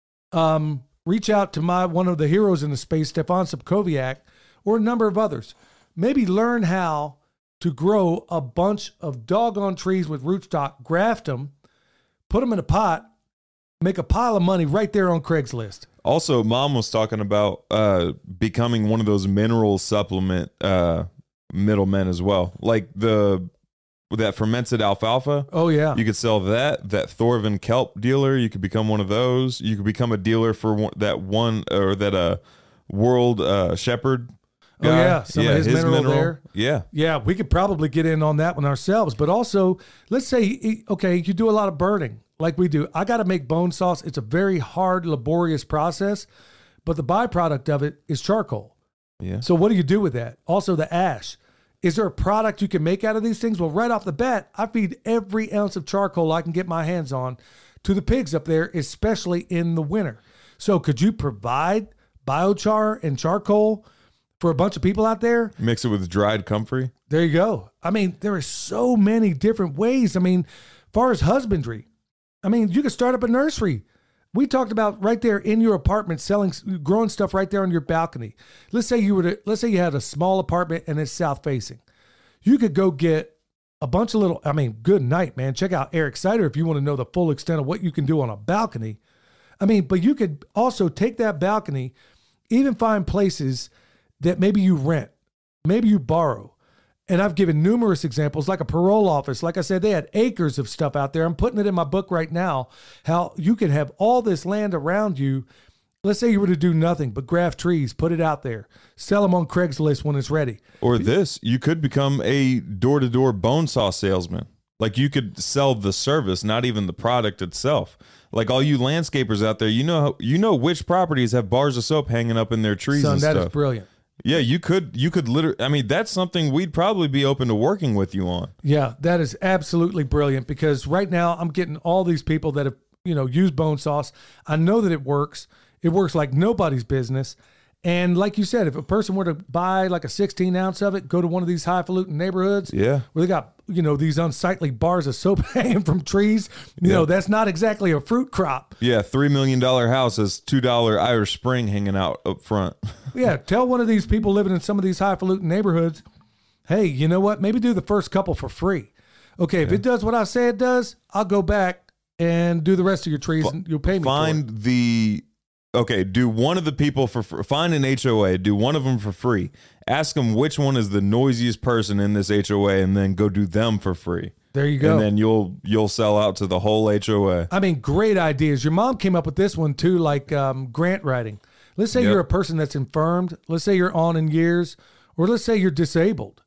um, reach out to my one of the heroes in the space, Stefan Subkoviak, or a number of others. Maybe learn how to grow a bunch of doggone trees with rootstock, graft them, put them in a pot, make a pile of money right there on Craigslist. Also, mom was talking about uh, becoming one of those mineral supplement uh, middlemen as well, like the that fermented alfalfa. Oh, yeah. You could sell that. That Thorvin kelp dealer. You could become one of those. You could become a dealer for one, that one or that uh world uh, shepherd. Oh, guy. yeah, some of his mineral there. Yeah, Yeah, we could probably get in on that one ourselves. But also, let's say, okay, you do a lot of birding like we do. I got to make bone sauce. It's a very hard, laborious process, but the byproduct of it is charcoal. yeah. So what do you do with that? Also, the ash. Is there a product you can make out of these things? Well, right off the bat, I feed every ounce of charcoal I can get my hands on to the pigs up there, especially in the winter. So could you provide biochar and charcoal for a bunch of people out there? Mix it with dried comfrey. There you go. I mean, there are so many different ways. I mean, as far as husbandry, I mean, you could start up a nursery. We talked about right there in your apartment, selling, growing stuff right there on your balcony. Let's say you were to, let's say you had a small apartment and it's south facing. You could go get a bunch of little, I mean, good night, man. Check out Eric Sider if you want to know the full extent of what you can do on a balcony. I mean, but you could also take that balcony, even find places that maybe you rent, maybe you borrow. And I've given numerous examples, like a parole office. Like I said, they had acres of stuff out there. I'm putting it in my book right now, how you can have all this land around you. Let's say you were to do nothing but graft trees, put it out there, sell them on Craigslist when it's ready. Or this, you could become a door-to-door bone saw salesman. Like you could sell the service, not even the product itself. Like all you landscapers out there, you know, you know which properties have bars of soap hanging up in their trees Son, and that stuff. is brilliant. Yeah, you could, you could literally. I mean, that's something we'd probably be open to working with you on. Yeah, that is absolutely brilliant because right now I'm getting all these people that have, you know, used bone sauce. I know that it works. It works like nobody's business. And like you said, if a person were to buy like a sixteen ounce of it, go to one of these highfalutin neighborhoods Yeah. where they got, you know, these unsightly bars of soap hanging from trees, you know, that's not exactly a fruit crop. Yeah, three million dollar house has two dollar Irish Spring hanging out up front. Yeah, tell one of these people living in some of these highfalutin neighborhoods, hey, you know what? Maybe do the first couple for free. Okay, if it does what I say it does, I'll go back and do the rest of your trees, and you'll pay me for it. Find the okay. Do one of the people for fr- find an H O A. Do one of them for free. Ask them which one is the noisiest person in this H O A, and then go do them for free. There you go. And then you'll you'll sell out to the whole H O A. I mean, great ideas. Your mom came up with this one too, like um, grant writing. Let's say Yep. you're a person that's infirmed. Let's say you're on in years, or let's say you're disabled.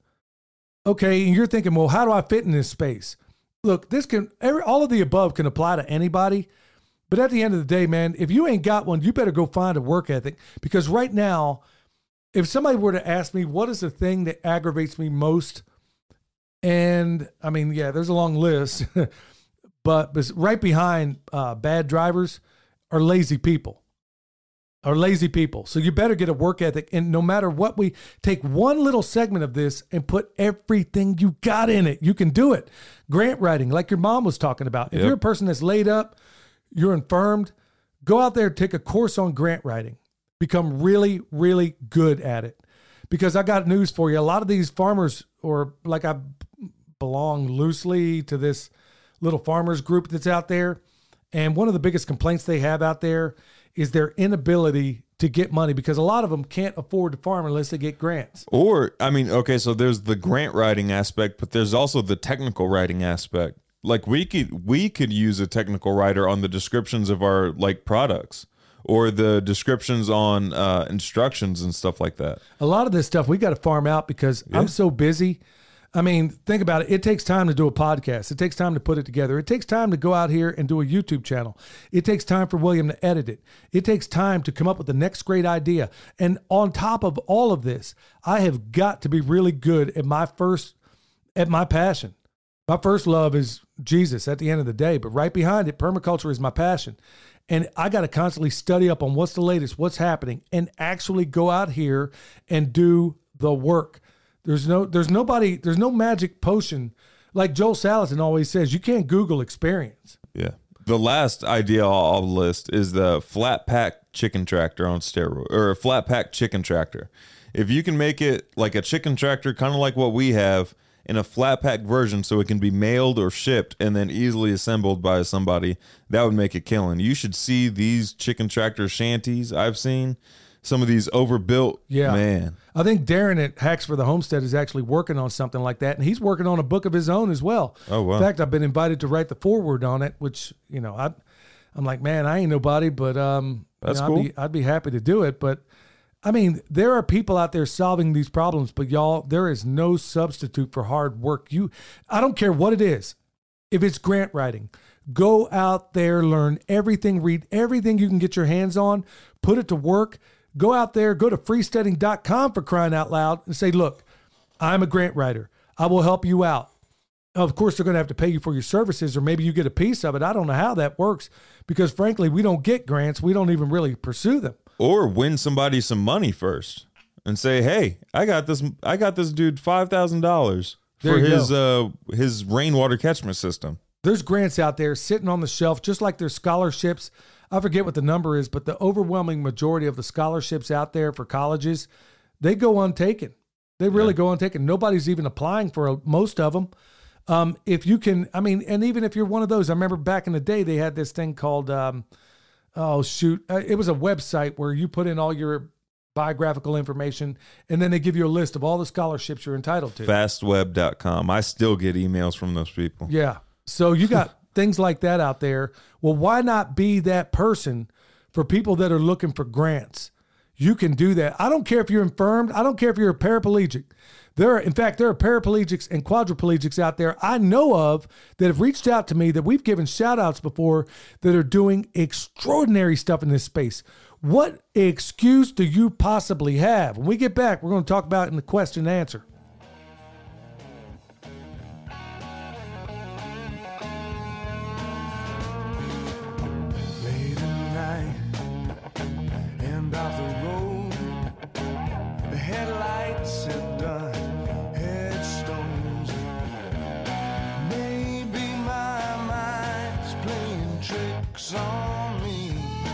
Okay, and you're thinking, well, how do I fit in this space? Look, this can every, all of the above can apply to anybody. But at the end of the day, man, if you ain't got one, you better go find a work ethic. Because right now, if somebody were to ask me, what is the thing that aggravates me most? And I mean, yeah, there's a long list, but, but right behind uh, bad drivers are lazy people. are lazy people. So you better get a work ethic. And no matter what, we take one little segment of this and put everything you got in it. You can do it. Grant writing, like your mom was talking about. If Yep. you're a person that's laid up, you're infirmed, go out there, take a course on grant writing. Become really, really good at it. Because I got news for you. A lot of these farmers, or like I belong loosely to this little farmers group that's out there. And one of the biggest complaints they have out there is their inability to get money, because a lot of them can't afford to farm unless they get grants. Or, I mean, okay, so there's the grant writing aspect, but there's also the technical writing aspect. Like we could we could use a technical writer on the descriptions of our like products, or the descriptions on uh, instructions and stuff like that. A lot of this stuff we got to farm out because Yeah. I'm so busy. I mean, think about it. It takes time to do a podcast. It takes time to put it together. It takes time to go out here and do a YouTube channel. It takes time for William to edit it. It takes time to come up with the next great idea. And on top of all of this, I have got to be really good at my first, at my passion. My first love is Jesus at the end of the day, but right behind it, permaculture is my passion. And I got to constantly study up on what's the latest, what's happening, and actually go out here and do the work. There's no, there's nobody, there's no magic potion. Like Joel Salatin always says, you can't Google experience. Yeah. The last idea I'll list is the flat pack chicken tractor on steroid, or a flat pack chicken tractor. If you can make it like a chicken tractor, kind of like what we have, in a flat pack version, so it can be mailed or shipped and then easily assembled by somebody, that would make a killing. You should see these chicken tractor shanties I've seen. Some of these overbuilt, Yeah. man. I think Darren at Hacks for the Homestead is actually working on something like that. And he's working on a book of his own as well. Oh, wow. In fact, I've been invited to write the foreword on it, which, you know, I, I'm like, man, I ain't nobody, but um, you That's know, cool. I'd be, I'd be happy to do it. But I mean, there are people out there solving these problems, but y'all, there is no substitute for hard work. You, I don't care what it is. If it's grant writing, go out there, learn everything, read everything you can get your hands on, put it to work. Go out there, go to freesteading dot com for crying out loud and say, look, I'm a grant writer. I will help you out. Of course, they're going to have to pay you for your services, or maybe you get a piece of it. I don't know how that works because, frankly, we don't get grants. We don't even really pursue them. Or win somebody some money first and say, hey, I got this I got this dude five thousand dollars There for you his uh his rainwater catchment system. There's grants out there sitting on the shelf, just like there's scholarships. I forget what the number is, but the overwhelming majority of the scholarships out there for colleges, they go untaken. They really Yeah. go untaken. Nobody's even applying for a, most of them. Um, if you can, I mean, and even if you're one of those, I remember back in the day, they had this thing called, um, oh shoot, uh, it was a website where you put in all your biographical information, and then they give you a list of all the scholarships you're entitled to. fastweb dot com. I still get emails from those people. Yeah. So you got things like that out there. Well, why not be that person for people that are looking for grants? You can do that. I don't care if you're infirmed. I don't care if you're a paraplegic. There are, in fact, there are paraplegics and quadriplegics out there I know of that have reached out to me that we've given shout outs before that are doing extraordinary stuff in this space. What excuse do you possibly have? When we get back, we're going to talk about it in the question and answer. Late at night and off the road, the headlights have done headstones. Maybe my mind's playing tricks on me.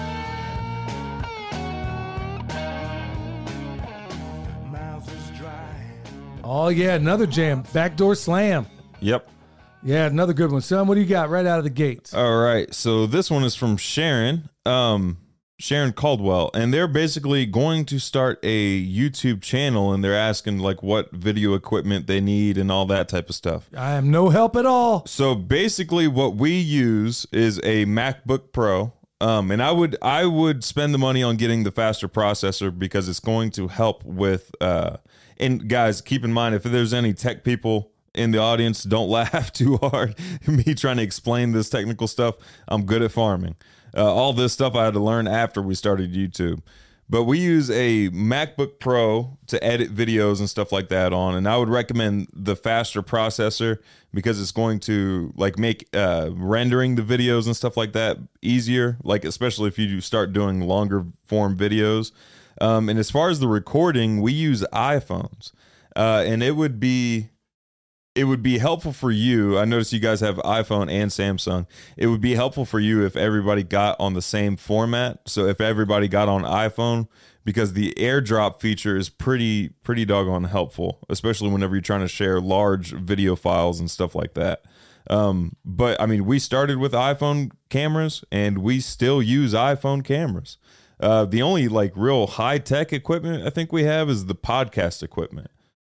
Mouth is dry. Oh, yeah, another jam. Backdoor slam. Yep. Yeah, another good one. Son, what do you got right out of the gates? All right. So this one is from Sharon, um, Sharon Caldwell, and they're basically going to start a YouTube channel, and they're asking like what video equipment they need and all that type of stuff. I am no help at all. So basically, what we use is a MacBook Pro, um, and I would I would spend the money on getting the faster processor because it's going to help with. Uh, and guys, keep in mind if there's any tech people in the audience, don't laugh too hard. Me trying to explain this technical stuff. I'm good at farming. Uh, all this stuff I had to learn after we started YouTube. But we use a MacBook Pro to edit videos and stuff like that on, and I would recommend the faster processor because it's going to like make uh, rendering the videos and stuff like that easier. Like especially if you start doing longer form videos. Um, and as far as the recording, we use iPhones, uh, and it would be. It would be helpful for you. I noticed you guys have iPhone and Samsung. It would be helpful for you if everybody got on the same format. So if everybody got on iPhone, because the AirDrop feature is pretty pretty doggone helpful, especially whenever you're trying to share large video files and stuff like that. Um, but I mean, we started with iPhone cameras, and we still use iPhone cameras. Uh, the only like real high tech equipment I think we have is the podcast equipment,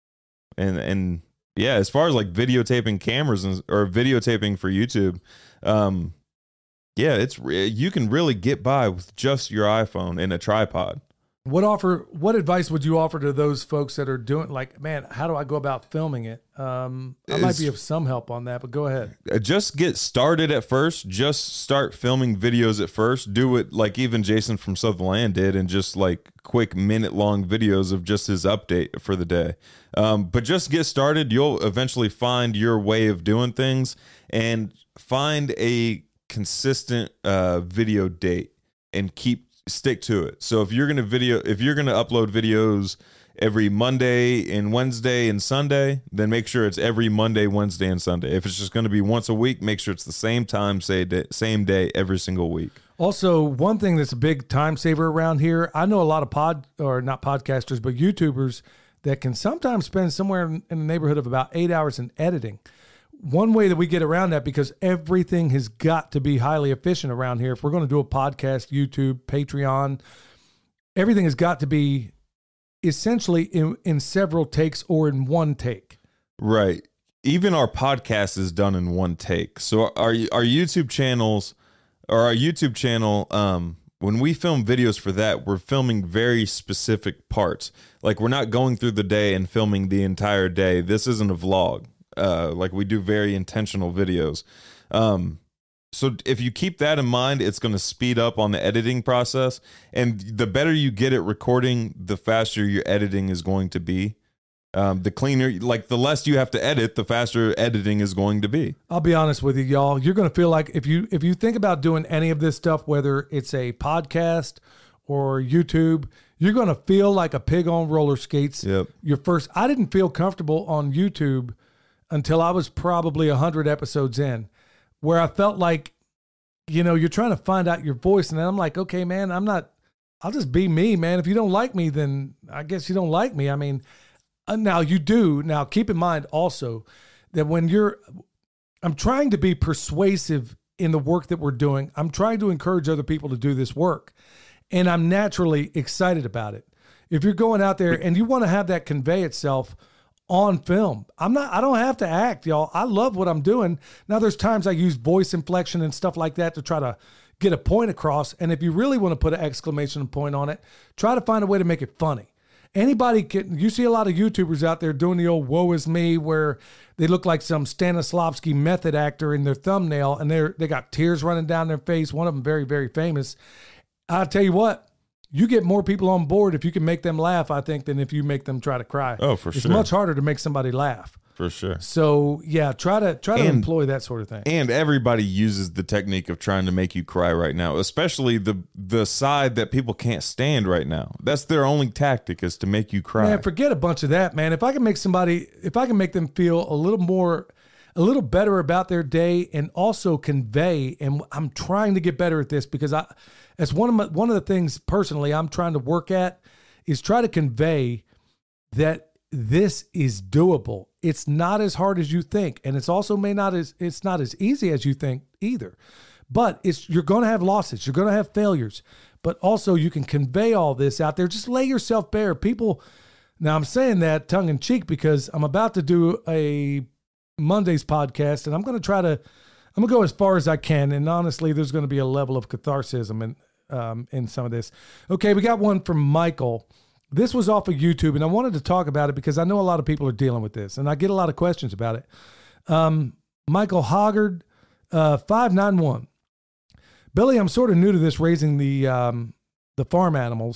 and and. Yeah, as far as like videotaping cameras and, or videotaping for YouTube, um, yeah, it's you can really get by with just your iPhone and a tripod. What offer? What advice would you offer to those folks that are doing like, man, how do I go about filming it? Um, I might be of some help on that, but go ahead. Just get started at first. Just start filming videos at first. Do it like even Jason from Sutherland did, and just like quick minute long videos of just his update for the day. Um, but just get started. You'll eventually find your way of doing things and find a consistent uh, video date and keep stick to it. So if you're going to video, if you're going to upload videos every Monday and Wednesday and Sunday, then make sure it's every Monday, Wednesday, and Sunday. If it's just going to be once a week, make sure it's the same time, say day, same day every single week. Also, one thing that's a big time saver around here, I know a lot of pod or not podcasters, but YouTubers that can sometimes spend somewhere in the neighborhood of about eight hours in editing. One way that we get around that, because everything has got to be highly efficient around here. If we're going to do a podcast, YouTube, Patreon, everything has got to be essentially in, in several takes or in one take. Right. Even our podcast is done in one take. So our our YouTube channels or our YouTube channel, um, when we film videos for that, we're filming very specific parts. Like we're not going through the day and filming the entire day. This isn't a vlog. Uh, like we do very intentional videos. Um, so if you keep that in mind, it's going to speed up on the editing process. And the better you get at recording, the faster your editing is going to be. Um, the cleaner, like the less you have to edit, the faster editing is going to be. I'll be honest with you, y'all. You're going to feel like if you if you think about doing any of this stuff, whether it's a podcast or YouTube, you're going to feel like a pig on roller skates. Yep. Your first, I didn't feel comfortable on YouTube until I was probably one hundred episodes in, where I felt like, you know, you're trying to find out your voice. And then I'm like, okay, man, I'm not, I'll just be me, man. If you don't like me, then I guess you don't like me. I mean, uh, now you do. Now, keep in mind also that when you're, I'm trying to be persuasive in the work that we're doing. I'm trying to encourage other people to do this work. And I'm naturally excited about it. If you're going out there and you want to have that convey itself on film, I'm not, I don't have to act, y'all. I love what I'm doing. Now there's times I use voice inflection and stuff like that to try to get a point across. And if you really want to put an exclamation point on it, try to find a way to make it funny. Anybody can, you see a lot of YouTubers out there doing the old woe is me, where they look like some Stanislavski method actor in their thumbnail and they're, they got tears running down their face. One of them very, very famous. I'll tell you what, you get more people on board if you can make them laugh, I think, than if you make them try to cry. Oh, for it's sure. It's much harder to make somebody laugh. For sure. So, yeah, try to try to And- employ that sort of thing. And everybody uses the technique of trying to make you cry right now, especially the the side that people can't stand right now. That's their only tactic, is to make you cry. Man, forget a bunch of that, man. If I can make somebody, if I can make them feel a little more, a little better about their day and also convey, and I'm trying to get better at this because I, that's one of my, one of the things personally I'm trying to work at is try to convey that this is doable. It's not as hard as you think. And it's also may not as, it's not as easy as you think either, but it's, you're going to have losses. You're going to have failures, but also you can convey all this out there. Just lay yourself bare. People, now I'm saying that tongue in cheek because I'm about to do a Monday's podcast and I'm going to try to, I'm gonna go as far as I can. And honestly, there's going to be a level of catharsis in, um, in some of this. Okay. We got one from Michael. This was off of YouTube, and I wanted to talk about it because I know a lot of people are dealing with this, and I get a lot of questions about it. Um, Michael Hoggard, uh, five nine one. Billy, I'm sort of new to this raising the um, the farm animals,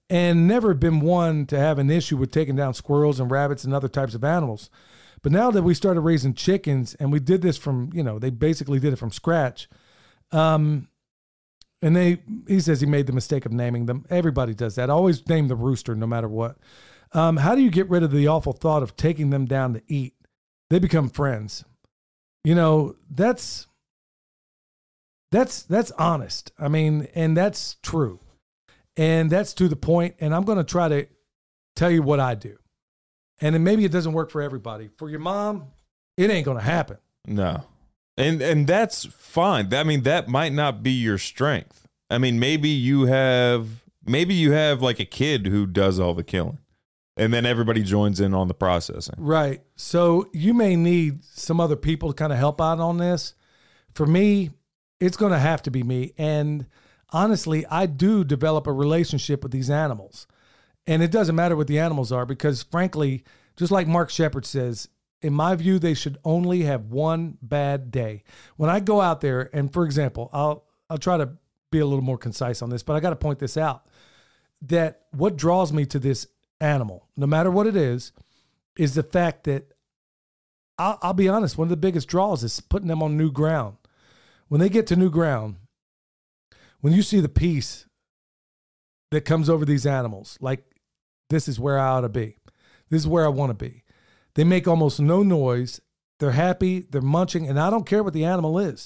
and never been one to have an issue with taking down squirrels and rabbits and other types of animals. But now that we started raising chickens, and we did this from, you know, they basically did it from scratch. Um, and they, he says he made the mistake of naming them. Everybody does that. Always name the rooster no matter what. Um, how do you get rid of the awful thought of taking them down to eat? They become friends. You know, that's, that's, that's honest. I mean, and that's true. And that's to the point. And I'm going to try to tell you what I do. And then maybe it doesn't work for everybody. For your mom, it ain't going to happen. No. And and that's fine. I mean, that might not be your strength. I mean, maybe you have maybe you have like a kid who does all the killing. And then everybody joins in on the processing. Right. So you may need some other people to kind of help out on this. For me, it's going to have to be me. And honestly, I do develop a relationship with these animals. And it doesn't matter what the animals are, because frankly, just like Mark Shepard says, in my view, they should only have one bad day. When I go out there, and for example, I'll I'll try to be a little more concise on this, but I got to point this out, that what draws me to this animal, no matter what it is, is the fact that I'll, I'll be honest, one of the biggest draws is putting them on new ground. When they get to new ground, when you see the peace that comes over these animals, like, this is where I ought to be. This is where I want to be. They make almost no noise. They're happy. They're munching. And I don't care what the animal is.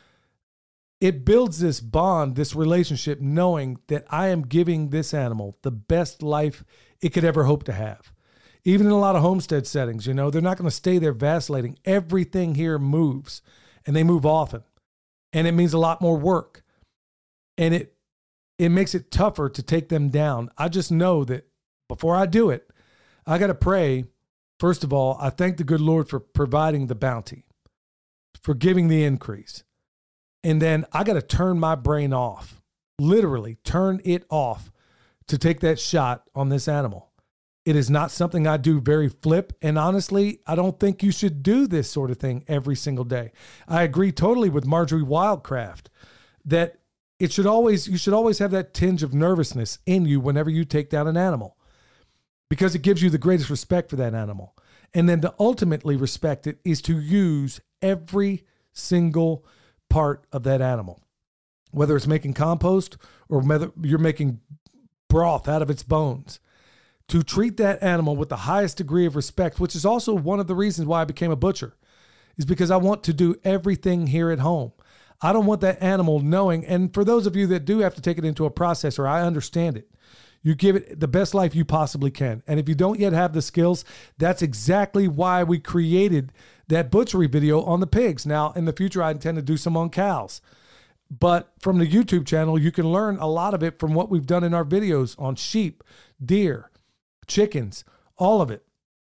It builds this bond, this relationship, knowing that I am giving this animal the best life it could ever hope to have. Even in a lot of homestead settings, you know, they're not going to stay there vacillating. Everything here moves, and they move often. And it means a lot more work. And it it makes it tougher to take them down. I just know that before I do it, I got to pray. First of all, I thank the good Lord for providing the bounty, for giving the increase. And then I got to turn my brain off, literally turn it off to take that shot on this animal. It is not something I do very flip. And honestly, I don't think you should do this sort of thing every single day. I agree totally with Marjorie Wildcraft that it should always, you should always have that tinge of nervousness in you whenever you take down an animal, because it gives you the greatest respect for that animal. And then to ultimately respect it is to use every single part of that animal, whether it's making compost or whether you're making broth out of its bones, to treat that animal with the highest degree of respect, which is also one of the reasons why I became a butcher, is because I want to do everything here at home. I don't want that animal knowing, and for those of you that do have to take it into a processor, I understand it. You give it the best life you possibly can. And if you don't yet have the skills, that's exactly why we created that butchery video on the pigs. Now, in the future, I intend to do some on cows. But from the YouTube channel, you can learn a lot of it from what we've done in our videos on sheep, deer, chickens, all of it.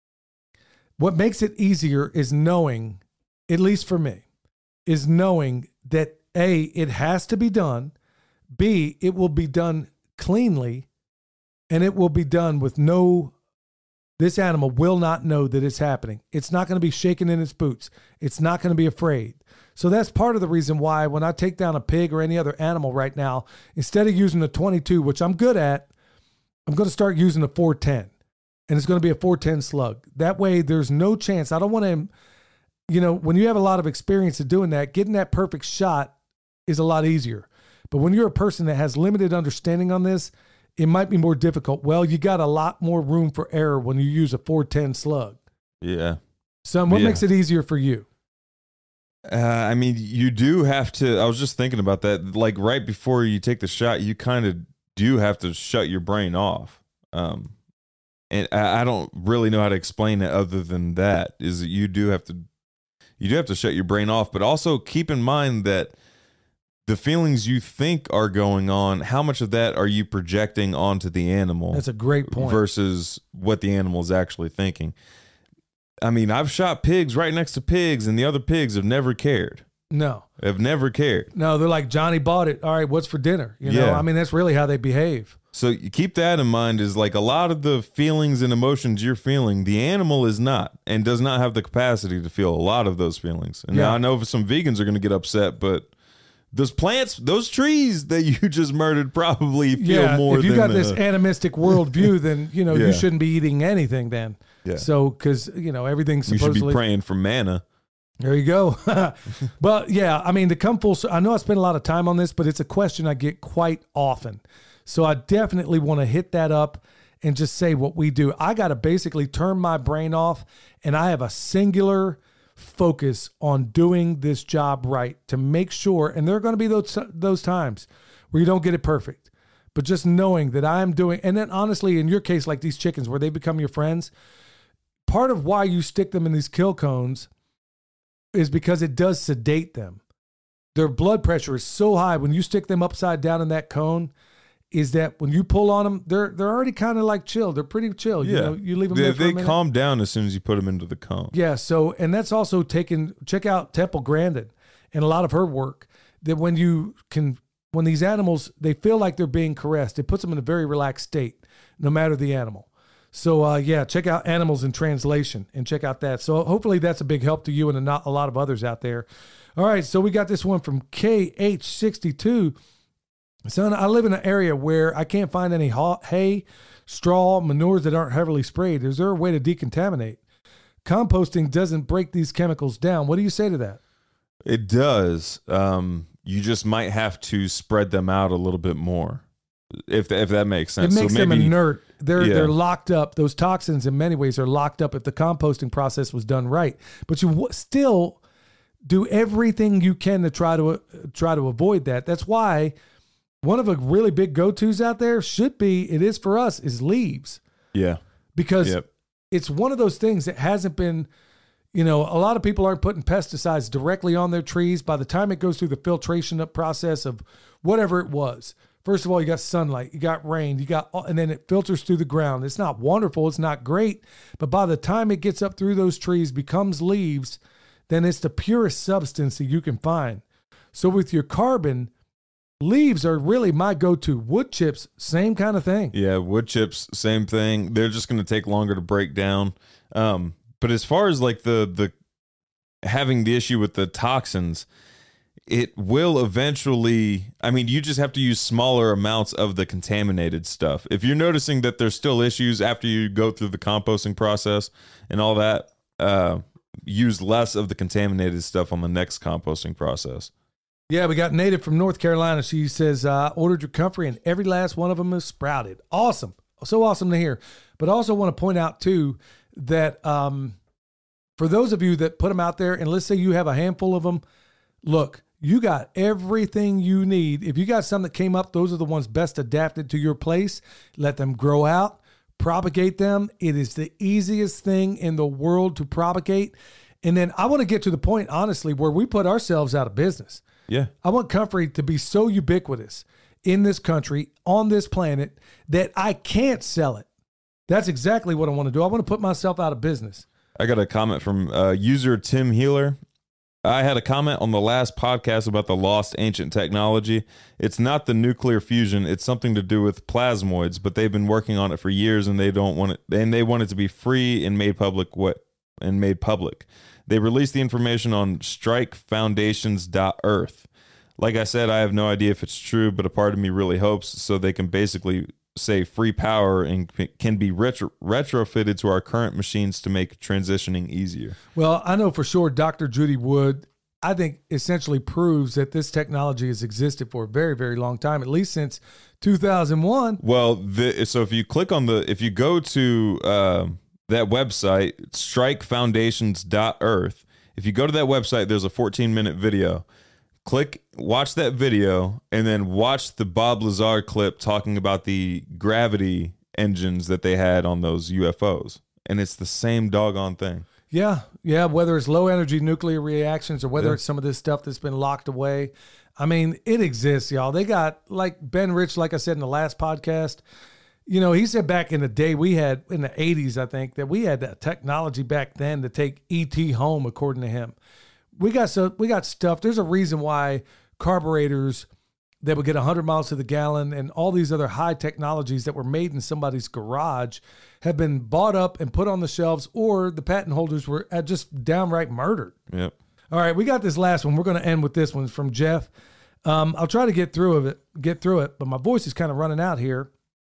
What makes it easier is knowing, at least for me, is knowing that A, it has to be done, B, it will be done cleanly, and it will be done with no, this animal will not know that it's happening. It's not going to be shaking in its boots. It's not going to be afraid. So that's part of the reason why when I take down a pig or any other animal right now, instead of using a twenty-two, which I'm good at, I'm going to start using a four ten. And it's going to be a four ten slug. That way there's no chance. I don't want to, you know, when you have a lot of experience of doing that, getting that perfect shot is a lot easier. But when you're a person that has limited understanding on this, it might be more difficult. Well, you got a lot more room for error when you use a four ten slug. Yeah. So what Yeah. makes it easier for you? Uh, I mean, you do have to, I was just thinking about that. Like right before you take the shot, you kind of do have to shut your brain off. Um, and I, I don't really know how to explain it other than that, is that you do have to, you do have to shut your brain off, but also keep in mind that the feelings you think are going on, how much of that are you projecting onto the animal? That's a great point. Versus what the animal is actually thinking. I mean, I've shot pigs right next to pigs, and the other pigs have never cared. No. Have never cared. No, they're like, Johnny bought it. All right, what's for dinner? You know, Yeah. I mean, that's really how they behave. So you keep that in mind, is like a lot of the feelings and emotions you're feeling, the animal is not, and does not have the capacity to feel a lot of those feelings. And Yeah. now I know some vegans are going to get upset, but those plants, those trees that you just murdered probably feel yeah, more if you than got this uh, animistic worldview, then, you know, Yeah. you shouldn't be eating anything then. Yeah. So, because, you know, everything's you supposedly... should be praying for manna. There you go. But yeah, I mean, to come full, I know I spend a lot of time on this, but it's a question I get quite often. So I definitely want to hit that up and just say what we do. I got to basically turn my brain off, and I have a singular focus on doing this job right to make sure, and there are going to be those, those times where you don't get it perfect, but just knowing that I'm doing, and then honestly, in your case, like these chickens where they become your friends, part of why you stick them in these kill cones is because it does sedate them. Their blood pressure is so high when you stick them upside down in that cone, is that when you pull on them, they're they're already kind of like chill. They're pretty chill. You Yeah. know, you leave them They, there for they a minute. calm down as soon as you put them into the cone. Yeah. So, and that's also taken, check out Temple Grandin and a lot of her work, that when you can, when these animals, they feel like they're being caressed, it puts them in a very relaxed state, no matter the animal. So, uh, yeah, check out Animals in Translation and check out that. So hopefully that's a big help to you and a, not, a lot of others out there. All right, so we got this one from K H sixty-two. Son, I live in an area where I can't find any ha- hay, straw, manures that aren't heavily sprayed. Is there a way to decontaminate? Composting doesn't break these chemicals down. What do you say to that? It does. Um, you just might have to spread them out a little bit more, if if that makes sense. It makes so them maybe, inert. They're Yeah. they're locked up. Those toxins, in many ways, are locked up if the composting process was done right. But you w- still do everything you can to try to uh, try to avoid that. That's why one of the really big go-tos out there should be, it is for us, is leaves, Yeah. because Yep. it's one of those things that hasn't been. You know, a lot of people aren't putting pesticides directly on their trees. By the time it goes through the filtration up process of whatever it was, first of all, you got sunlight, you got rain, you got, and then it filters through the ground. It's not wonderful, it's not great, but by the time it gets up through those trees, becomes leaves, then it's the purest substance that you can find. So with your carbon, leaves are really my go-to. Wood chips, same kind of thing. Yeah, wood chips, same thing. They're just going to take longer to break down. Um, but as far as like the the having the issue with the toxins, it will eventually, I mean, you just have to use smaller amounts of the contaminated stuff. If you're noticing that there's still issues after you go through the composting process and all that, uh, use less of the contaminated stuff on the next composting process. Yeah, we got Native from North Carolina. She says, uh, ordered your comfrey and every last one of them is sprouted. Awesome. So awesome to hear. But I also want to point out, too, that um, for those of you that put them out there, and let's say you have a handful of them, look, you got everything you need. If you got some that came up, those are the ones best adapted to your place. Let them grow out, propagate them. It is the easiest thing in the world to propagate. And then I want to get to the point, honestly, where we put ourselves out of business. Yeah. I want comfrey to be so ubiquitous in this country, on this planet, that I can't sell it. That's exactly what I want to do. I want to put myself out of business. I got a comment from uh, user Tim Healer. I had a comment on the last podcast about the lost ancient technology. It's not the nuclear fusion. It's something to do with plasmoids, but they've been working on it for years and they don't want it, and they want it to be free and made public what and made public. They released the information on strike foundations dot earth. Like I said, I have no idea if it's true, but a part of me really hopes so they can basically say free power and can be retro- retrofitted to our current machines to make transitioning easier. Well, I know for sure Doctor Judy Wood, I think, essentially proves that this technology has existed for a very, very long time, at least since two thousand one. Well, the, so if you click on the, if you go to uh, that website, strike foundations dot earth, if you go to that website, there's a fourteen minute video. Click, watch that video, and then watch the Bob Lazar clip talking about the gravity engines that they had on those U F Os. And it's the same doggone thing. Yeah, yeah, whether it's low energy nuclear reactions or whether Yeah. it's some of this stuff that's been locked away. I mean, it exists, y'all. They got, like Ben Rich, like I said in the last podcast, you know, he said back in the day, we had, in the eighties, I think, that we had that technology back then to take E T home, according to him. We got so we got stuff. There's a reason why carburetors that would get one hundred miles to the gallon and all these other high technologies that were made in somebody's garage have been bought up and put on the shelves, or the patent holders were just downright murdered. Yep. All right, we got this last one. We're going to end with this one. It's from Jeff. Um, I'll try to get through of it, get through it, but my voice is kind of running out here.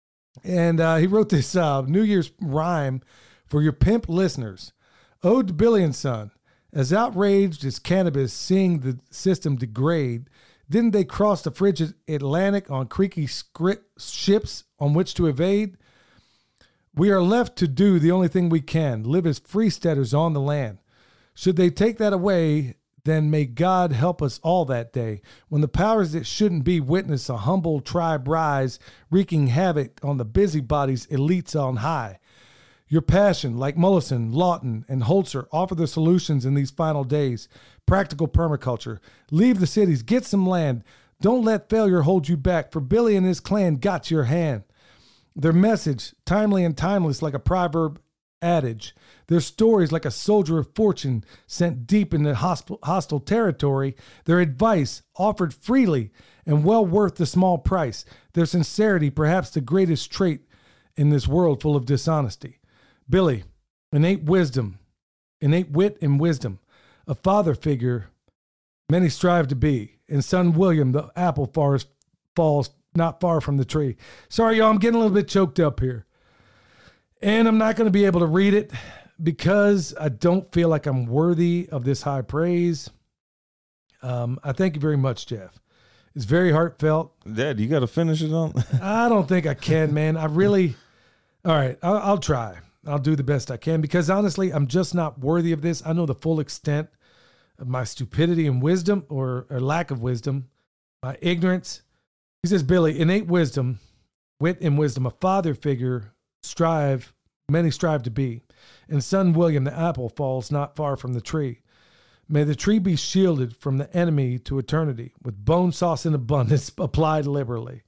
And uh, he wrote this uh, New Year's rhyme for your pimp listeners. Ode to Billy and Son. As outraged as cannabis seeing the system degrade, didn't they cross the frigid Atlantic on creaky script ships on which to evade? We are left to do the only thing we can, live as freesteaders on the land. Should they take that away, then may God help us all that day, when the powers that shouldn't be witness a humble tribe rise, wreaking havoc on the busybodies elites on high. Your passion, like Mollison, Lawton, and Holzer, offer the solutions in these final days. Practical permaculture. Leave the cities, get some land. Don't let failure hold you back, for Billy and his clan got your hand. Their message, timely and timeless like a proverb adage. Their stories like a soldier of fortune sent deep into hostile, hostile territory. Their advice offered freely and well worth the small price. Their sincerity, perhaps the greatest trait in this world full of dishonesty. Billy, innate wisdom, innate wit and wisdom, a father figure many strive to be, and son William, the apple forest falls not far from the tree. Sorry, y'all, I'm getting a little bit choked up here. And I'm not going to be able to read it because I don't feel like I'm worthy of this high praise. Um, I thank you very much, Jeff. It's very heartfelt. Dad, you got to finish it on. I don't think I can, man. I really, all right, I'll, I'll try. I'll do the best I can because honestly, I'm just not worthy of this. I know the full extent of my stupidity and wisdom or, or lack of wisdom, my ignorance. He says, Billy, innate wisdom, wit and wisdom, a father figure strive, many strive to be. And son William, the apple falls not far from the tree. May the tree be shielded from the enemy to eternity with bone sauce in abundance applied liberally.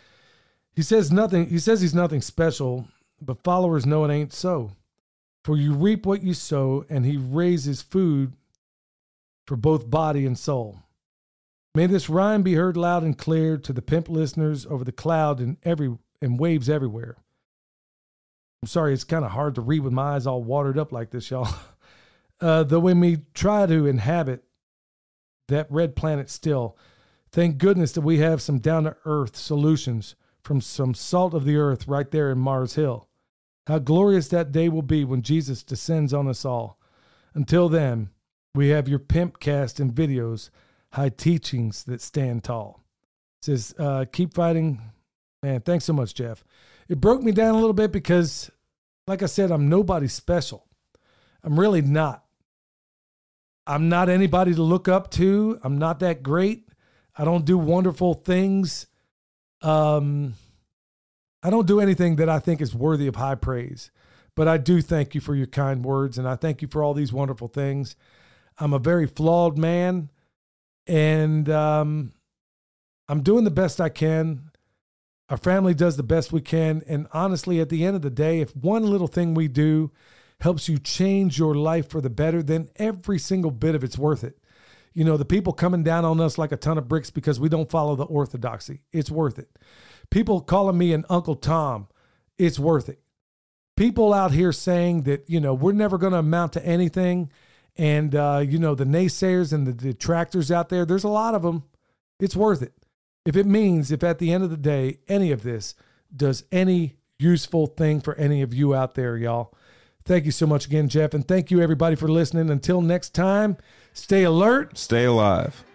He says nothing, he says he's nothing special, but followers know it ain't so. For you reap what you sow, and he raises food for both body and soul. May this rhyme be heard loud and clear to the pimp listeners over the cloud and every and waves everywhere. I'm sorry, it's kind of hard to read with my eyes all watered up like this, y'all. Uh, though when we try to inhabit that red planet still, thank goodness that we have some down-to-earth solutions from some salt of the earth right there in Mars Hill. How glorious that day will be when Jesus descends on us all. Until then, we have your pimp cast and videos, high teachings that stand tall. It says, uh, keep fighting. Man, thanks so much, Jeff. It broke me down a little bit because, like I said, I'm nobody special. I'm really not. I'm not anybody to look up to. I'm not that great. I don't do wonderful things. Um, I don't do anything that I think is worthy of high praise, but I do thank you for your kind words, and I thank you for all these wonderful things. I'm a very flawed man, and um, I'm doing the best I can. Our family does the best we can, and honestly, at the end of the day, if one little thing we do helps you change your life for the better, then every single bit of it's worth it. You know, the people coming down on us like a ton of bricks because we don't follow the orthodoxy, it's worth it. People calling me an Uncle Tom, it's worth it. People out here saying that, you know, we're never going to amount to anything. And, uh, you know, the naysayers and the detractors out there, there's a lot of them. It's worth it. If it means, if at the end of the day, any of this does any useful thing for any of you out there, y'all. Thank you so much again, Jeff. And thank you, everybody, for listening. Until next time, stay alert. Stay alive.